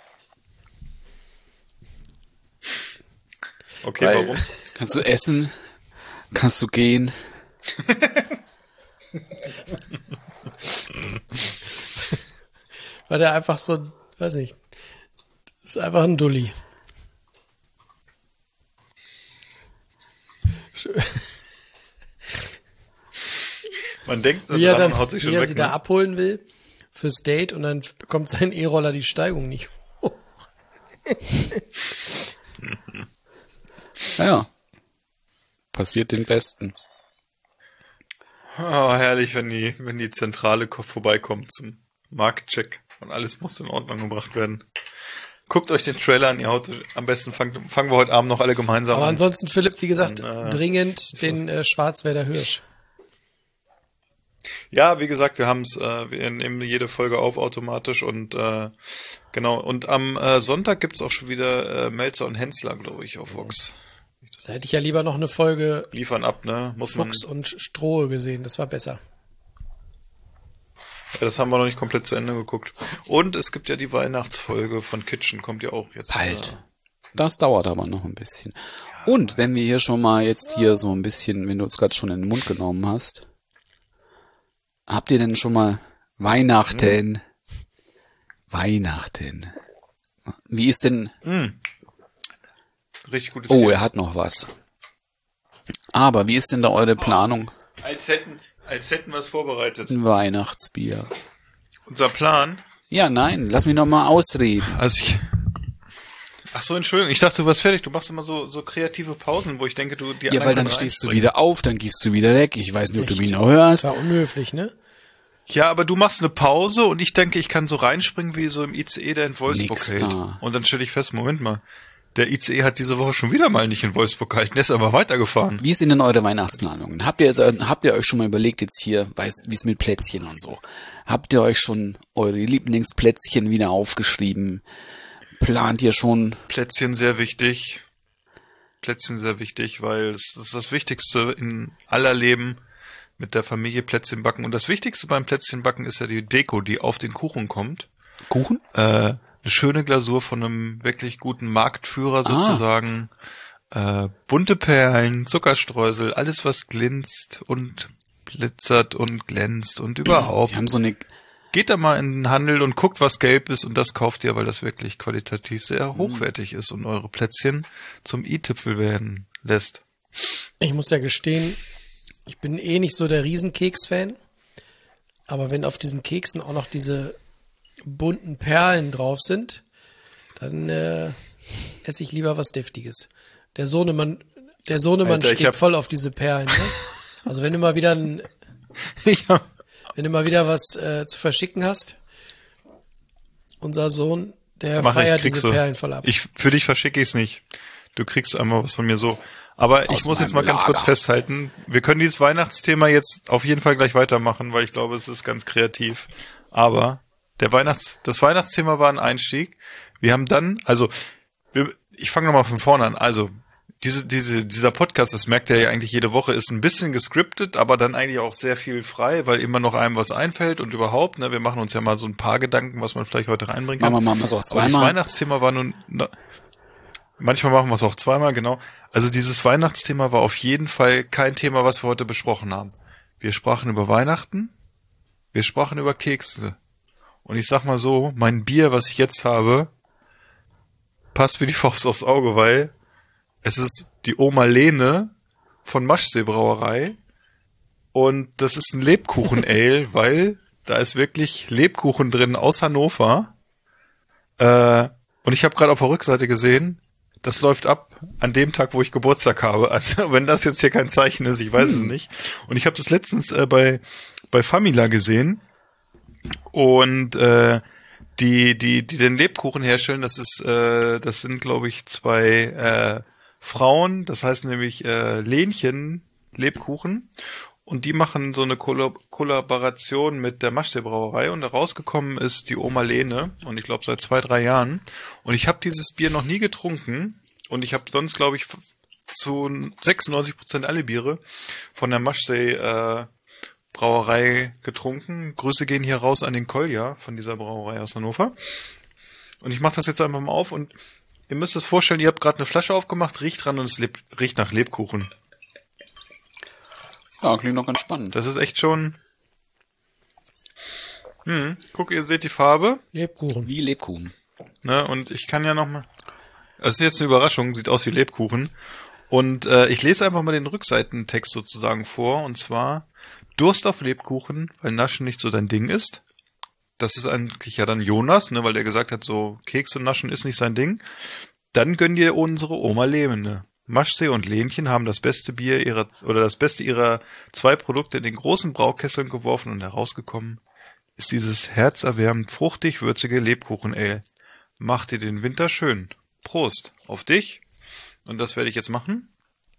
Okay, Weil- warum? Kannst du essen? Kannst du gehen? Weil der einfach so, weiß nicht, ist einfach ein Dulli. Man denkt, Wie er, dran dann, und haut sich schon wie er weg, sie da ne? abholen will fürs Date und dann bekommt sein E-Roller die Steigung nicht hoch. Ja. Passiert den Besten. Oh, herrlich, wenn die, wenn die Zentrale ko- vorbeikommt zum Marktcheck und alles muss in Ordnung gebracht werden. Guckt euch den Trailer an, ihr haut, am besten fangen, fangen wir heute Abend noch alle gemeinsam Aber an. ansonsten, Philipp, wie gesagt, Dann, äh, dringend den äh, Schwarzwälder Hirsch. Ja, wie gesagt, wir haben's, äh, wir nehmen jede Folge auf automatisch und äh, genau. Und am äh, Sonntag gibt's auch schon wieder äh, Melzer und Hensler, glaube ich, auf Vox. Da hätte ich ja lieber noch eine Folge Liefern ab, ne? Muss man. Fuchs und Strohe gesehen, das war besser. Ja, das haben wir noch nicht komplett zu Ende geguckt. Und es gibt ja die Weihnachtsfolge von Kitchen, kommt ja auch jetzt. Bald. Äh, Das dauert aber noch ein bisschen. Und wenn wir hier schon mal jetzt hier so ein bisschen, wenn du uns gerade schon in den Mund genommen hast, habt ihr denn schon mal Weihnachten? Hm. Weihnachten. Wie ist denn... Hm. Richtig gutes Oh, Thema. er hat noch was. Aber wie ist denn da eure Planung? Als hätten, als hätten wir es vorbereitet. Ein Weihnachtsbier. Unser Plan. Ja, nein, lass mich noch mal ausreden. Also ich. Ach so, Entschuldigung. Ich dachte, du warst fertig. Du machst immer so so kreative Pausen, wo ich denke, du die Ja, weil dann stehst du wieder auf, dann gehst du wieder weg. Ich weiß nicht, ob du mich noch hörst. Das war unhöflich, ne? Ja, aber du machst eine Pause und ich denke, ich kann so reinspringen wie so im I C E, der in Wolfsburg Nix hält. da. Und dann stelle ich fest, Moment mal, der I C E hat diese Woche schon wieder mal nicht in Wolfsburg gehalten, der ist aber weitergefahren. Wie sind denn eure Weihnachtsplanungen? Habt ihr jetzt, habt ihr euch schon mal überlegt jetzt hier, weißt, wie es mit Plätzchen und so? Habt ihr euch schon eure Lieblingsplätzchen wieder aufgeschrieben? Plant ihr schon? Plätzchen sehr wichtig. Plätzchen sehr wichtig, weil es ist das Wichtigste in aller Leben, mit der Familie Plätzchen backen. Und das Wichtigste beim Plätzchenbacken ist ja die Deko, die auf den Kuchen kommt. Kuchen? Äh, eine schöne Glasur von einem wirklich guten Marktführer sozusagen. Ah. Äh, bunte Perlen, Zuckerstreusel, alles was glänzt und blitzert und glänzt und überhaupt. Die haben so eine... Geht da mal in den Handel und guckt, was gelb ist und das kauft ihr, weil das wirklich qualitativ sehr hochwertig ist und eure Plätzchen zum i-Tüpfel werden lässt. Ich muss ja gestehen, ich bin eh nicht so der Riesenkeks-Fan, aber wenn auf diesen Keksen auch noch diese bunten Perlen drauf sind, dann äh, esse ich lieber was Deftiges. Der Sohnemann, der Sohnemann Alter, ich steht hab- voll auf diese Perlen. Ne? Also wenn du mal wieder ein, Ich hab, wenn du mal wieder was äh, zu verschicken hast, unser Sohn, der mach ich, feiert kriegst diese du. Perlen voll ab. Ich, für dich verschicke ich es nicht. Du kriegst einmal was von mir so. Aber ich Aus muss jetzt mal meinem ganz kurz Lager. festhalten, wir können dieses Weihnachtsthema jetzt auf jeden Fall gleich weitermachen, weil ich glaube, es ist ganz kreativ. Aber der Weihnachts, das Weihnachtsthema war ein Einstieg. Wir haben dann, also, wir, ich fange nochmal von vorne an. Also, diese, diese, dieser Podcast, das merkt ihr ja eigentlich jede Woche, ist ein bisschen gescriptet, aber dann eigentlich auch sehr viel frei, weil immer noch einem was einfällt und überhaupt, ne, wir machen uns ja mal so ein paar Gedanken, was man vielleicht heute reinbringen kann. Machen wir mal was auch Aber das zweimal. Weihnachtsthema war nun, na, manchmal machen wir es auch zweimal, genau. Also dieses Weihnachtsthema war auf jeden Fall kein Thema, was wir heute besprochen haben. Wir sprachen über Weihnachten, wir sprachen über Kekse. Und ich sag mal so, mein Bier, was ich jetzt habe, passt wie die Faust aufs Auge, weil es ist die Oma Lene von Maschsee Brauerei und das ist ein Lebkuchen-Ale, weil da ist wirklich Lebkuchen drin aus Hannover. Äh, und ich habe gerade auf der Rückseite gesehen, das läuft ab an dem Tag, wo ich Geburtstag habe. Also wenn das jetzt hier kein Zeichen ist, ich weiß hm. es nicht. Und ich habe das letztens äh, bei bei Famila gesehen und äh, die die die den Lebkuchen herstellen, das ist äh, das sind glaube ich zwei äh, Frauen, das heißt nämlich äh, Lenchen Lebkuchen. Und die machen so eine Kollab- Kollaboration mit der Maschsee Brauerei und da rausgekommen ist die Oma Lene und ich glaube seit zwei, drei Jahren. Und ich habe dieses Bier noch nie getrunken und ich habe sonst, glaube ich, zu sechsundneunzig Prozent alle Biere von der Maschsee äh, Brauerei getrunken. Grüße gehen hier raus an den Kolja von dieser Brauerei aus Hannover. Und ich mache das jetzt einfach mal auf und ihr müsst es vorstellen, ihr habt gerade eine Flasche aufgemacht, riecht dran und es leb- riecht nach Lebkuchen. Ja, klingt noch ganz spannend. Das ist echt schon... Hm, guck, ihr seht die Farbe. Lebkuchen. Wie Lebkuchen. Ne, und ich kann ja noch mal... Das ist jetzt eine Überraschung, sieht aus wie Lebkuchen. Und äh, ich lese einfach mal den Rückseitentext sozusagen vor. Und zwar, Durst auf Lebkuchen, weil Naschen nicht so dein Ding ist. Das ist eigentlich ja dann Jonas, ne, weil der gesagt hat, so Kekse naschen ist nicht sein Ding. Dann gönn dir unsere Oma Lene. Maschsee und Lenchen haben das beste Bier ihrer oder das beste ihrer zwei Produkte in den großen Braukesseln geworfen und herausgekommen ist dieses herzerwärmend fruchtig würzige Lebkuchen-Ale. Mach dir den Winter schön. Prost auf dich. Und das werde ich jetzt machen.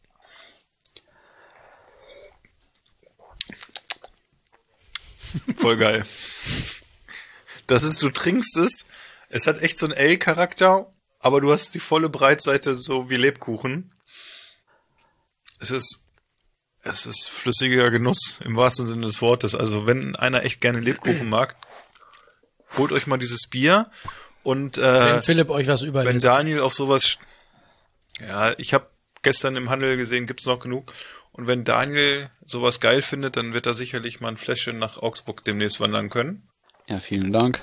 Voll geil. Das ist, du trinkst es. Es hat echt so einen Ale-Charakter, aber du hast die volle Breitseite so wie Lebkuchen. Es ist, es ist flüssiger Genuss, im wahrsten Sinne des Wortes. Also wenn einer echt gerne Lebkuchen mag, holt euch mal dieses Bier und, äh, wenn Philipp euch was überlässt. Wenn Daniel auf sowas, ja, ich habe gestern im Handel gesehen, gibt's noch genug. Und wenn Daniel sowas geil findet, dann wird er sicherlich mal ein Fläschchen nach Augsburg demnächst wandern können. Ja, vielen Dank.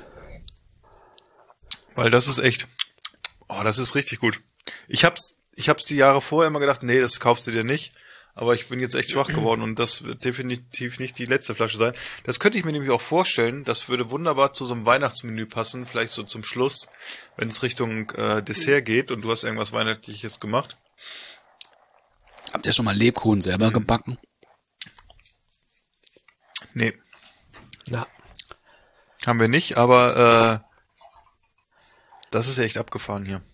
Weil das ist echt, oh, das ist richtig gut. Ich hab's, ich hab's die Jahre vorher immer gedacht, nee, das kaufst du dir nicht. Aber ich bin jetzt echt schwach geworden und das wird definitiv nicht die letzte Flasche sein. Das könnte ich mir nämlich auch vorstellen, das würde wunderbar zu so einem Weihnachtsmenü passen, vielleicht so zum Schluss, wenn es Richtung äh, Dessert geht und du hast irgendwas Weihnachtliches gemacht. Habt ihr schon mal Lebkuchen selber mhm. gebacken? Nee. Na. Haben wir nicht, aber äh, das ist echt abgefahren hier.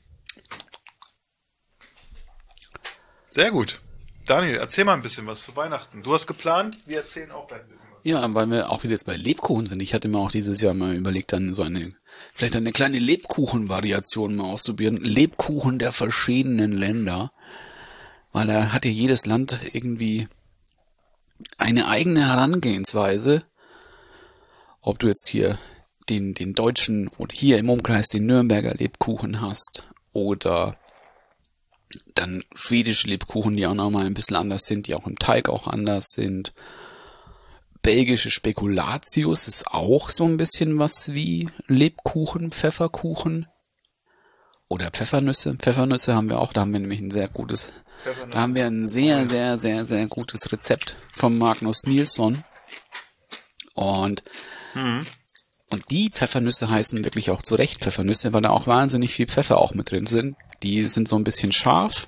Sehr gut. Daniel, erzähl mal ein bisschen was zu Weihnachten. Du hast geplant, wir erzählen auch gleich ein bisschen was. Ja, weil wir auch wieder jetzt bei Lebkuchen sind. Ich hatte mir auch dieses Jahr mal überlegt, dann so eine, vielleicht eine kleine Lebkuchen-Variation mal auszuprobieren. Lebkuchen der verschiedenen Länder. Weil da hat ja jedes Land irgendwie eine eigene Herangehensweise. Ob du jetzt hier den, den deutschen oder hier im Umkreis den Nürnberger Lebkuchen hast oder dann schwedische Lebkuchen, die auch nochmal ein bisschen anders sind, die auch im Teig auch anders sind. Belgische Spekulatius ist auch so ein bisschen was wie Lebkuchen, Pfefferkuchen oder Pfeffernüsse. Pfeffernüsse haben wir auch, da haben wir nämlich ein sehr gutes, da haben wir ein sehr, sehr, sehr, sehr gutes Rezept vom Magnus Nilsson. Und mhm. Und die Pfeffernüsse heißen wirklich auch zu Recht Pfeffernüsse, weil da auch wahnsinnig viel Pfeffer auch mit drin sind. Die sind so ein bisschen scharf.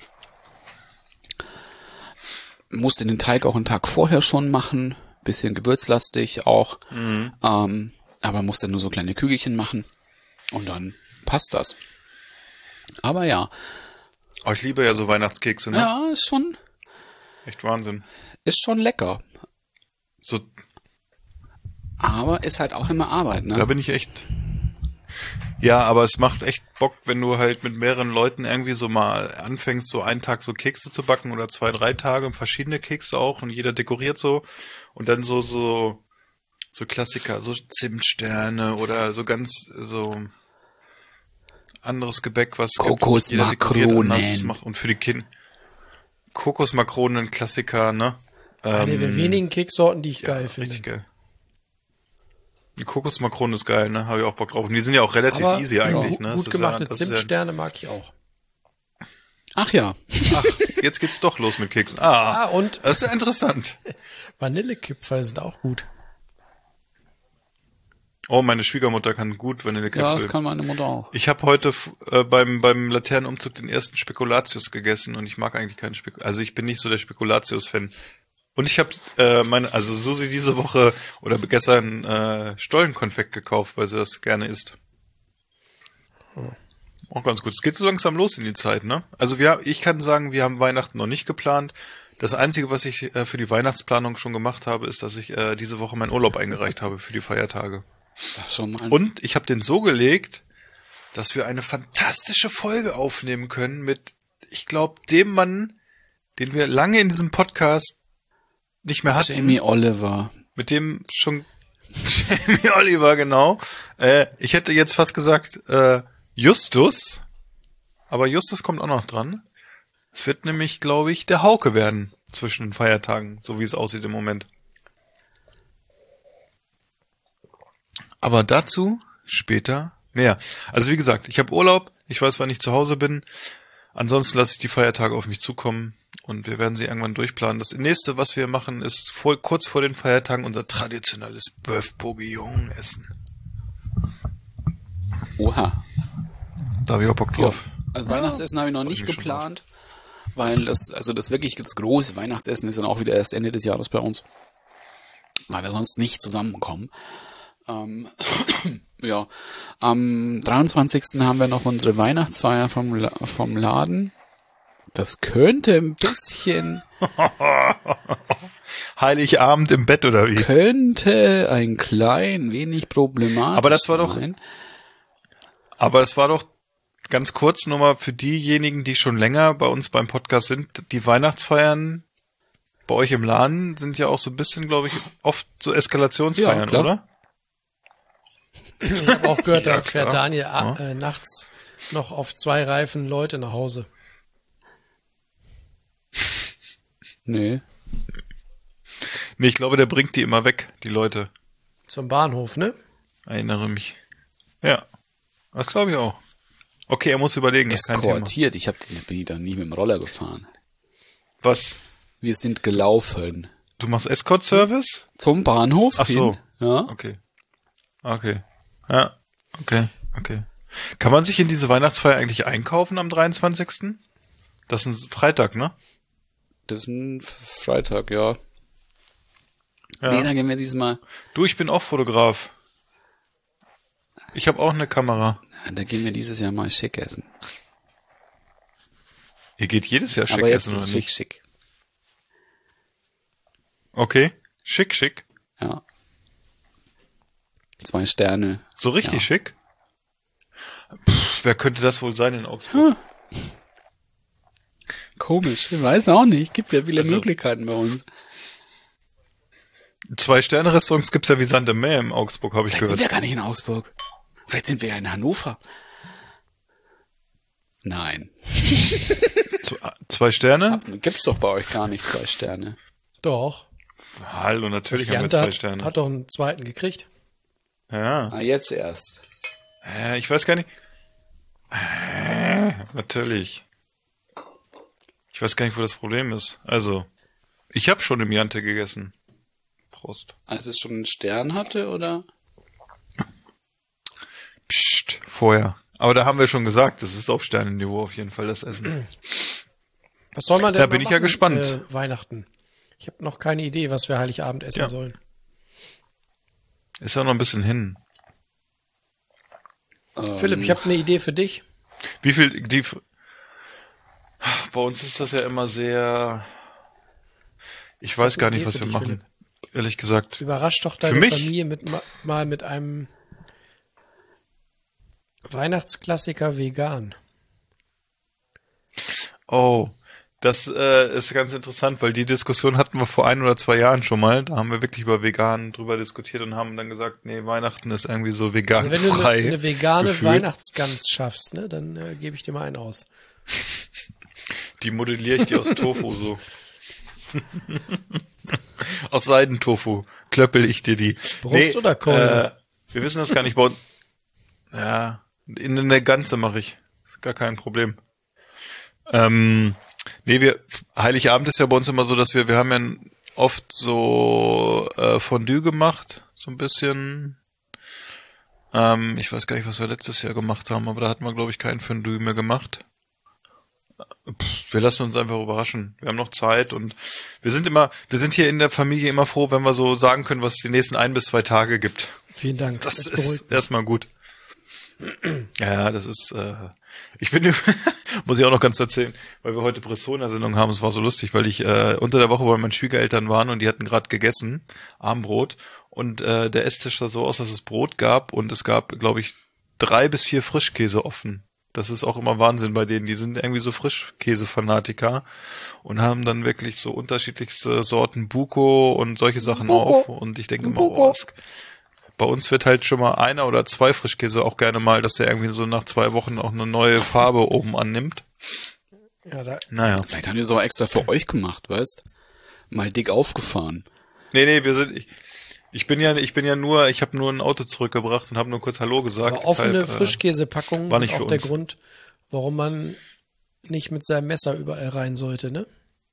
Musste den Teig auch einen Tag vorher schon machen. Bisschen gewürzlastig auch. Mhm. Ähm, aber musste nur so kleine Kügelchen machen. Und dann passt das. Aber ja. Oh, ich liebe ja so Weihnachtskekse, ne? Ja, ist schon. Echt Wahnsinn. Ist schon lecker. So. Aber ist halt auch immer Arbeit, ne? Da bin ich echt... Ja, aber es macht echt Bock, wenn du halt mit mehreren Leuten irgendwie so mal anfängst, so einen Tag so Kekse zu backen oder zwei, drei Tage, verschiedene Kekse auch und jeder dekoriert so und dann so, so, so Klassiker, so Zimtsterne oder so ganz, so anderes Gebäck, was Kokosmakronen macht und für die Kinder. Kokosmakronen, Klassiker, ne? Eine ähm, der wenigen Keksorten, die ich ja, geil finde. Richtig geil. Die Kokosmakronen ist geil, ne? Habe ich auch Bock drauf. Und die sind ja auch relativ Aber easy eigentlich, ja, ne? Gut das gemachte ist ja, Zimtsterne mag ich auch. Ach ja. Ach, jetzt geht's doch los mit Keksen. Ah, Ah, und das ist ja interessant. Vanillekipferl sind auch gut. Oh, meine Schwiegermutter kann gut Vanillekipferl. Ja, das kann meine Mutter auch. Ich habe heute äh, beim beim Laternenumzug den ersten Spekulatius gegessen und ich mag eigentlich keinen Spekulatius. Also ich bin nicht so der Spekulatius-Fan. Und ich habe äh, meine, also Susi diese Woche oder gestern äh, Stollenkonfekt gekauft, weil sie das gerne isst. Auch ganz gut. Es geht so langsam los in die Zeit, ne? Also wir, ich kann sagen, wir haben Weihnachten noch nicht geplant. Das Einzige, was ich äh, für die Weihnachtsplanung schon gemacht habe, ist, dass ich äh, diese Woche meinen Urlaub eingereicht habe für die Feiertage. Sag schon mal. Und ich habe den so gelegt, dass wir eine fantastische Folge aufnehmen können mit, ich glaube, dem Mann, den wir lange in diesem Podcast nicht mehr hatten. Jamie Oliver. Mit dem schon Jamie Oliver, genau. Äh, ich hätte jetzt fast gesagt äh, Justus, aber Justus kommt auch noch dran. Es wird nämlich, glaube ich, der Hauke werden zwischen den Feiertagen, so wie es aussieht im Moment. Aber dazu später mehr. Also wie gesagt, ich habe Urlaub, ich weiß, wann ich zu Hause bin. Ansonsten lasse ich die Feiertage auf mich zukommen und wir werden sie irgendwann durchplanen. Das nächste, was wir machen, ist vor, kurz vor den Feiertagen unser traditionelles Bœuf Bourguignon essen. Oha. Da habe ich auch Bock drauf. Ja. Also Weihnachtsessen habe ich noch nicht geplant, weil das, also das wirklich das große Weihnachtsessen ist dann auch wieder erst Ende des Jahres bei uns, weil wir sonst nicht zusammenkommen. Ähm, ja, am dreiundzwanzigsten haben wir noch unsere Weihnachtsfeier vom, La- vom Laden. Das könnte ein bisschen... Heiligabend im Bett oder wie? Könnte ein klein wenig problematisch Aber das war doch... sein. Aber das war doch ganz kurz nochmal für diejenigen, die schon länger bei uns beim Podcast sind. Die Weihnachtsfeiern bei euch im Laden sind ja auch so ein bisschen, glaube ich, oft so Eskalationsfeiern, Ja, oder? Ich habe auch gehört, da Ja, fährt klar. Daniel Ja. äh, nachts noch auf zwei Reifen Leute nach Hause. Nee. Nee, ich glaube, der bringt die immer weg, die Leute. Zum Bahnhof, ne? Erinnere mich. Ja, das glaube ich auch. Okay, er muss überlegen, ist kein Thema. Eskortiert. Ich hab den, bin ich dann nie mit dem Roller gefahren. Was? Wir sind gelaufen. Du machst Escort-Service? Zum Bahnhof Ach so. hin. Ja. Okay. Okay. Ja, okay, okay. Kann man sich in diese Weihnachtsfeier eigentlich einkaufen am dreiundzwanzigsten? Das ist ein Freitag, ne? Das ist ein Freitag, ja. Ja. Nee, dann gehen wir diesmal. Du, ich bin auch Fotograf. Ich habe auch eine Kamera. Da gehen wir dieses Jahr mal schick essen. Ihr geht jedes Jahr schick Aber jetzt essen, ist oder es nicht? schick, schick. Okay. Schick, schick. Ja. Zwei Sterne. So richtig Ja. schick? Pff, wer könnte das wohl sein in Augsburg? Komisch, ich weiß auch nicht. Gibt ja viele Also- Möglichkeiten bei uns. Zwei-Sterne-Restaurants gibt's ja wie Sand im Meer in Augsburg, habe ich Vielleicht sind gehört. wir gar nicht in Augsburg. Vielleicht sind wir ja in Hannover. Nein. Zwei- Zwei Sterne? Gibt's doch bei euch gar nicht zwei Sterne. Doch. Hallo, natürlich Das haben wir Janta zwei hat, Sterne. hat doch einen zweiten gekriegt. Ja. Ah, jetzt erst. Äh, ich weiß gar nicht. Äh, natürlich. Ich weiß gar nicht, wo das Problem ist. Also, ich habe schon im Jante gegessen. Prost. Als es schon einen Stern hatte, oder? Psst, vorher. Aber da haben wir schon gesagt, das ist auf Sternenniveau auf jeden Fall das Essen. Was soll man denn Da mal bin ich ja machen, gespannt. Äh, Weihnachten. Ich habe noch keine Idee, was wir Heiligabend essen Ja. sollen. Ist ja noch ein bisschen hin. Ähm, Philipp, ich habe eine Idee für dich. Wie viel, die, bei uns ist das ja immer sehr, ich weiß hab gar eine nicht, Idee was für wir dich, machen. Ehrlich gesagt. Überrasch doch Für deine mich? Familie mit, ma- mal mit einem Weihnachtsklassiker vegan. Oh, das äh, ist ganz interessant, weil die Diskussion hatten wir vor ein oder zwei Jahren schon mal. Da haben wir wirklich über vegan drüber diskutiert und haben dann gesagt, nee, Weihnachten ist irgendwie so vegan Also wenn du eine, frei. eine vegane gefühlt. Weihnachtsgans schaffst, ne, dann äh, gebe ich dir mal einen aus. Die modelliere ich dir aus Tofu so. Aus Seidentofu klöppel ich dir die. Brust oder Keule? Wir wissen das gar nicht. Bei uns. Ja, in, in der Ganze mache ich. Ist gar kein Problem. Ähm, nee, wir, Heiligabend ist ja bei uns immer so, dass wir, wir haben ja oft so äh, Fondue gemacht, so ein bisschen. Ähm, ich weiß gar nicht, was wir letztes Jahr gemacht haben, aber da hatten wir, glaube ich, kein Fondue mehr gemacht. Pff, wir lassen uns einfach überraschen. Wir haben noch Zeit und wir sind immer, wir sind hier in der Familie immer froh, wenn wir so sagen können, was es die nächsten ein bis zwei Tage gibt. Vielen Dank. Das, das ist erstmal gut. Ja, das ist, äh, ich bin, muss ich auch noch ganz erzählen, weil wir heute Bressona-Sendung haben, es war so lustig, weil ich äh, unter der Woche bei meinen Schwiegereltern waren und die hatten gerade gegessen, Abendbrot, und äh, der Esstisch sah so aus, dass es Brot gab und es gab, glaube ich, drei bis vier Frischkäse offen. Das ist auch immer Wahnsinn bei denen, die sind irgendwie so Frischkäse-Fanatiker und haben dann wirklich so unterschiedlichste Sorten Buko und solche Sachen Buko. auf und ich denke immer, oh, das, bei uns wird halt schon mal einer oder zwei Frischkäse auch gerne mal, dass der irgendwie so nach zwei Wochen auch eine neue Farbe oben annimmt. Ja, da. Naja. Vielleicht haben die es auch extra für euch gemacht, weißt? Mal dick aufgefahren. Nee, nee, wir sind, ich, ich bin ja, ich bin ja nur, ich habe nur ein Auto zurückgebracht und habe nur kurz Hallo gesagt. Aber offene deshalb, Frischkäsepackungen war sind nicht auch für der uns. Grund, warum man nicht mit seinem Messer überall rein sollte, ne?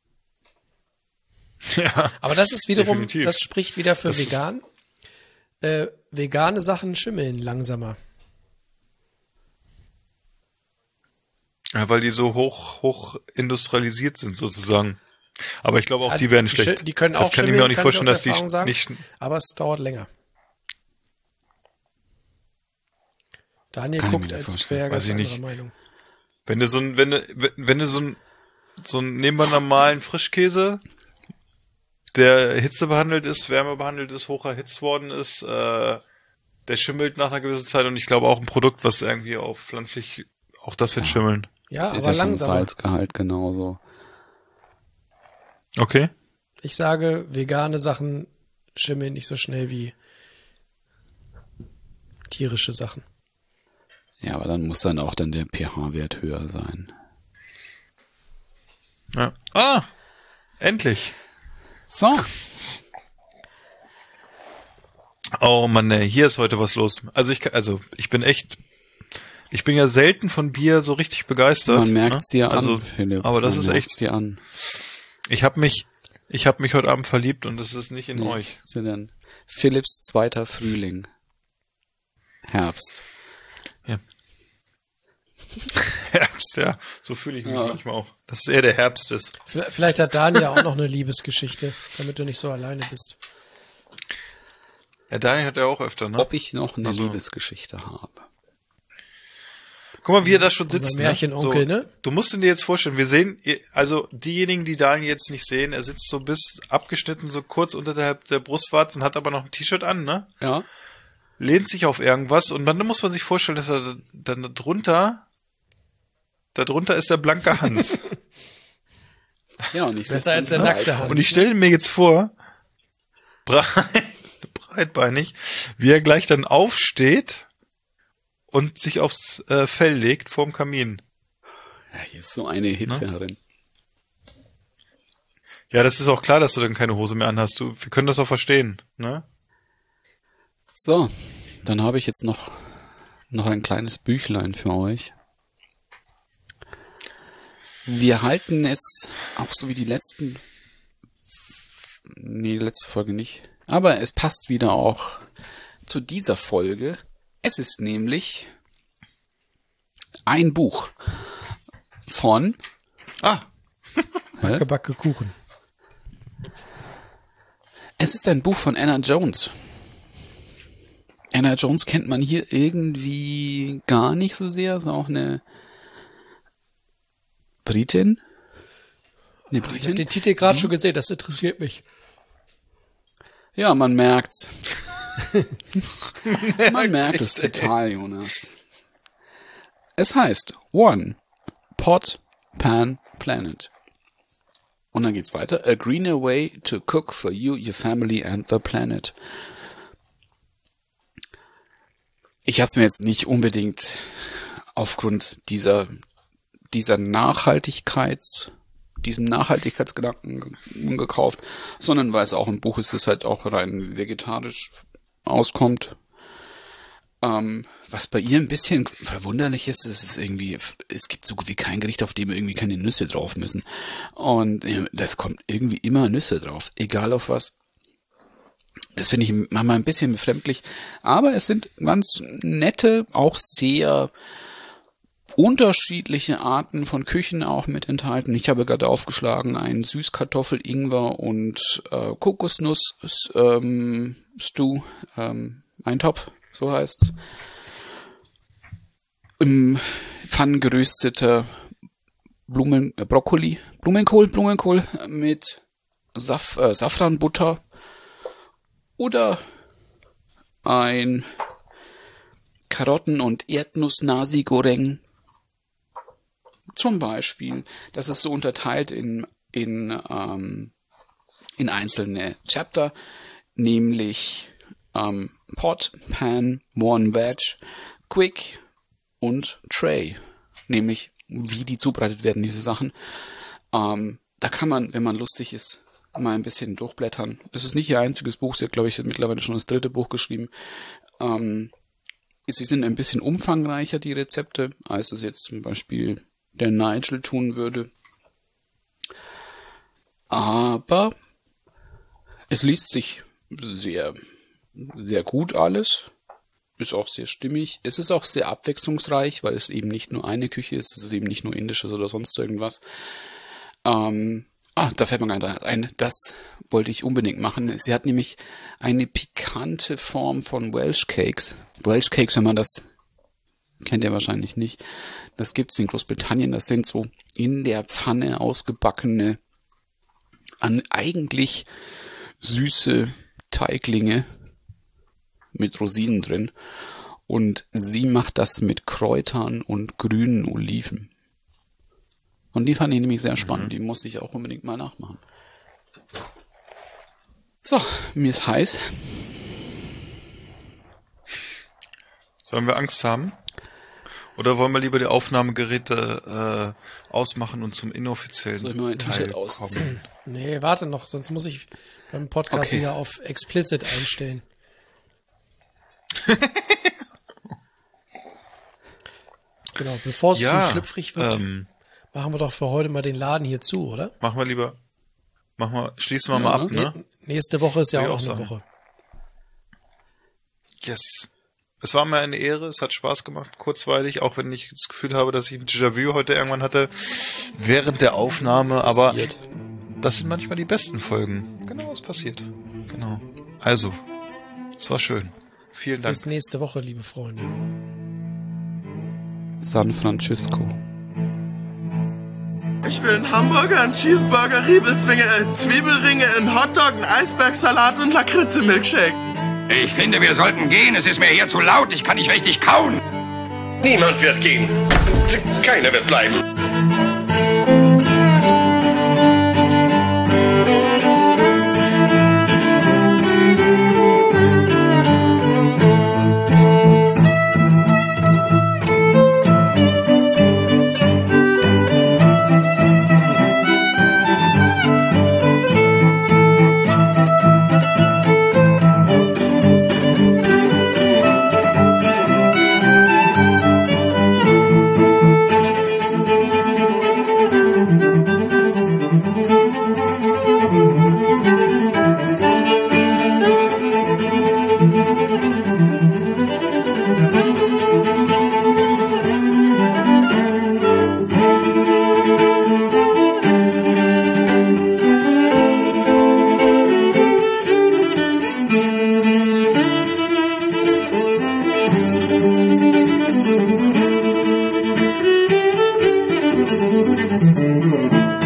Ja. Aber das ist wiederum, Definitiv. das spricht wieder für Das ist- vegan. Äh, vegane Sachen schimmeln langsamer. Ja, weil die so hoch, hoch industrialisiert sind sozusagen. Aber ich glaube auch, Ja, die werden die schlecht. schi- die können das auch kann ich mir auch schimmeln, nicht kann ich vorstellen, aus dass die Erfahrung sagen. nicht. Aber es dauert länger. Daniel Kann ich mir guckt, nicht als vorstellen. wäre er ganz Weiß ich anderer nicht. Meinung. Wenn du so ein, wenn du, wenn du so ein, so ein, nehmen wir normalen Frischkäse, der Hitze behandelt ist, Wärme behandelt ist, hoch erhitzt worden ist, äh, der schimmelt nach einer gewissen Zeit und ich glaube auch ein Produkt, was irgendwie auf pflanzlich, auch das wird schimmeln. Ja, Ist aber ja vom langsamer. Salzgehalt genauso. Okay. Ich sage, vegane Sachen schimmeln nicht so schnell wie tierische Sachen. Ja, aber dann muss dann auch dann der pH-Wert höher sein. Ja. Ah! Endlich! So. Oh Mann, ey, hier ist heute was los. Also ich, also ich bin echt, ich bin ja selten von Bier so richtig begeistert. Man merkt's ne? dir also, an, Philipp. Aber das Man ist merkt's echt. dir an. Ich habe mich, ich habe mich heute Abend verliebt und es ist nicht in Nee, euch. was ist denn? Philipps zweiter Frühling. Herbst. Herbst, ja. So fühle ich mich Ja. manchmal auch. Dass es eher der Herbst ist. Vielleicht vielleicht hat Daniel auch noch eine Liebesgeschichte, damit du nicht so alleine bist. Ja, Daniel hat ja auch öfter, ne? Ob ich noch eine Also- Liebesgeschichte habe. Guck mal, wie er da schon Unser sitzt. Märchenonkel, ne? ne? So, du musst dir jetzt vorstellen, wir sehen, also diejenigen, die Daniel jetzt nicht sehen, er sitzt so bis abgeschnitten, so kurz unterhalb der Brustwarzen, hat aber noch ein T-Shirt an, ne? Ja. Lehnt sich auf irgendwas und dann muss man sich vorstellen, dass er dann drunter, da drunter ist der blanke Hans. Ja, und ich Besser sitze als der ganz nackte breit. Hans. Und ich stelle mir jetzt vor, breit, breitbeinig, wie er gleich dann aufsteht und sich aufs äh, Fell legt vorm Kamin. Ja, hier ist so eine Hitze Ne? drin. Ja, das ist auch klar, dass du dann keine Hose mehr anhast. Du, wir können das auch verstehen, ne? So, dann habe ich jetzt noch, noch ein kleines Büchlein für euch. Wir halten es auch so wie die letzten, nee, die letzte Folge nicht, aber es passt wieder auch zu dieser Folge. Es ist nämlich ein Buch von, Ah, Backe, Backe, Kuchen. es ist ein Buch von Anna Jones. Anna Jones kennt man hier irgendwie gar nicht so sehr. Ist auch eine Britin. Eine Ich habe Britin. den Titel gerade schon gesehen, das interessiert mich. Ja, man merkt's. Man merkt es total, Jonas. Es heißt One Pot Pan Planet. Und dann geht's weiter. A greener way to cook for you, your family and the planet. Ich habe es mir jetzt nicht unbedingt aufgrund dieser dieser Nachhaltigkeits diesem Nachhaltigkeitsgedanken gekauft, sondern weil es auch ein Buch ist, das halt auch rein vegetarisch auskommt. Ähm, was bei ihr ein bisschen verwunderlich ist, ist es irgendwie, es gibt so gut wie kein Gericht, auf dem irgendwie keine Nüsse drauf müssen. Und äh, das kommt irgendwie immer Nüsse drauf, egal auf was. Das finde ich manchmal ein bisschen befremdlich. Aber es sind ganz nette, auch sehr unterschiedliche Arten von Küchen auch mit enthalten. Ich habe gerade aufgeschlagen einen Süßkartoffel, Ingwer und äh, Kokosnuss ähm, Stew, ähm, Eintopf, so heißt's. Im Pfannen gerösteter Blumen, äh, Brokkoli, Blumenkohl, Blumenkohl mit Saf, äh, Safranbutter oder ein Karotten- und Erdnuss-Nasi Goreng. Zum Beispiel, das ist so unterteilt in, in, ähm, in einzelne Chapter, nämlich ähm, Pot, Pan, One Veg, Quick und Tray, nämlich wie die zubereitet werden, diese Sachen. Ähm, da kann man, wenn man lustig ist, mal ein bisschen durchblättern. Das ist nicht ihr einziges Buch, sie hat, glaube ich, mittlerweile schon das dritte Buch geschrieben. Ähm, sie sind ein bisschen umfangreicher, die Rezepte, als es jetzt zum Beispiel der Nigel tun würde. Aber es liest sich sehr, sehr gut alles. Ist auch sehr stimmig. Es ist auch sehr abwechslungsreich, weil es eben nicht nur eine Küche ist. Es ist eben nicht nur indisches oder sonst irgendwas. Ähm, ah, da fällt mir gerade ein. Das wollte ich unbedingt machen. Sie hat nämlich eine pikante Form von Welsh Cakes. Welsh Cakes, wenn man das kennt ihr wahrscheinlich nicht. Das gibt's in Großbritannien. Das sind so in der Pfanne ausgebackene, an eigentlich süße Teiglinge mit Rosinen drin. Und sie macht das mit Kräutern und grünen Oliven. Und die fand ich nämlich sehr spannend. Mhm. Die muss ich auch unbedingt mal nachmachen. So, mir ist heiß. Sollen wir Angst haben? Oder wollen wir lieber die Aufnahmegeräte äh, ausmachen und zum inoffiziellen Soll ich mal ein T-Shirt ausziehen? Nee, warte noch, sonst muss ich beim Podcast okay. wieder auf explicit einstellen. Genau, bevor es ja, zu schlüpfrig wird, ähm, machen wir doch für heute mal den Laden hier zu, oder? Machen wir lieber, machen wir, schließen wir ja, mal ab, ne? Nächste Woche ist ja auch noch eine Woche. Yes. Es war mir eine Ehre, es hat Spaß gemacht, kurzweilig, auch wenn ich das Gefühl habe, dass ich ein Déjà-vu heute irgendwann hatte, während der Aufnahme, aber das sind manchmal die besten Folgen. Genau, was passiert. Genau. Also, es war schön. Vielen Dank. Bis nächste Woche, liebe Freunde. San Francisco. Ich will einen Hamburger, einen Cheeseburger, Riebelzwinge, Zwiebelringe, einen Hotdog, einen Eisbergsalat und Lakritze-Milkshake. Ich finde, wir sollten gehen. Es ist mir hier zu laut. Ich kann nicht richtig kauen. Niemand wird gehen. Keiner wird bleiben. Thank you.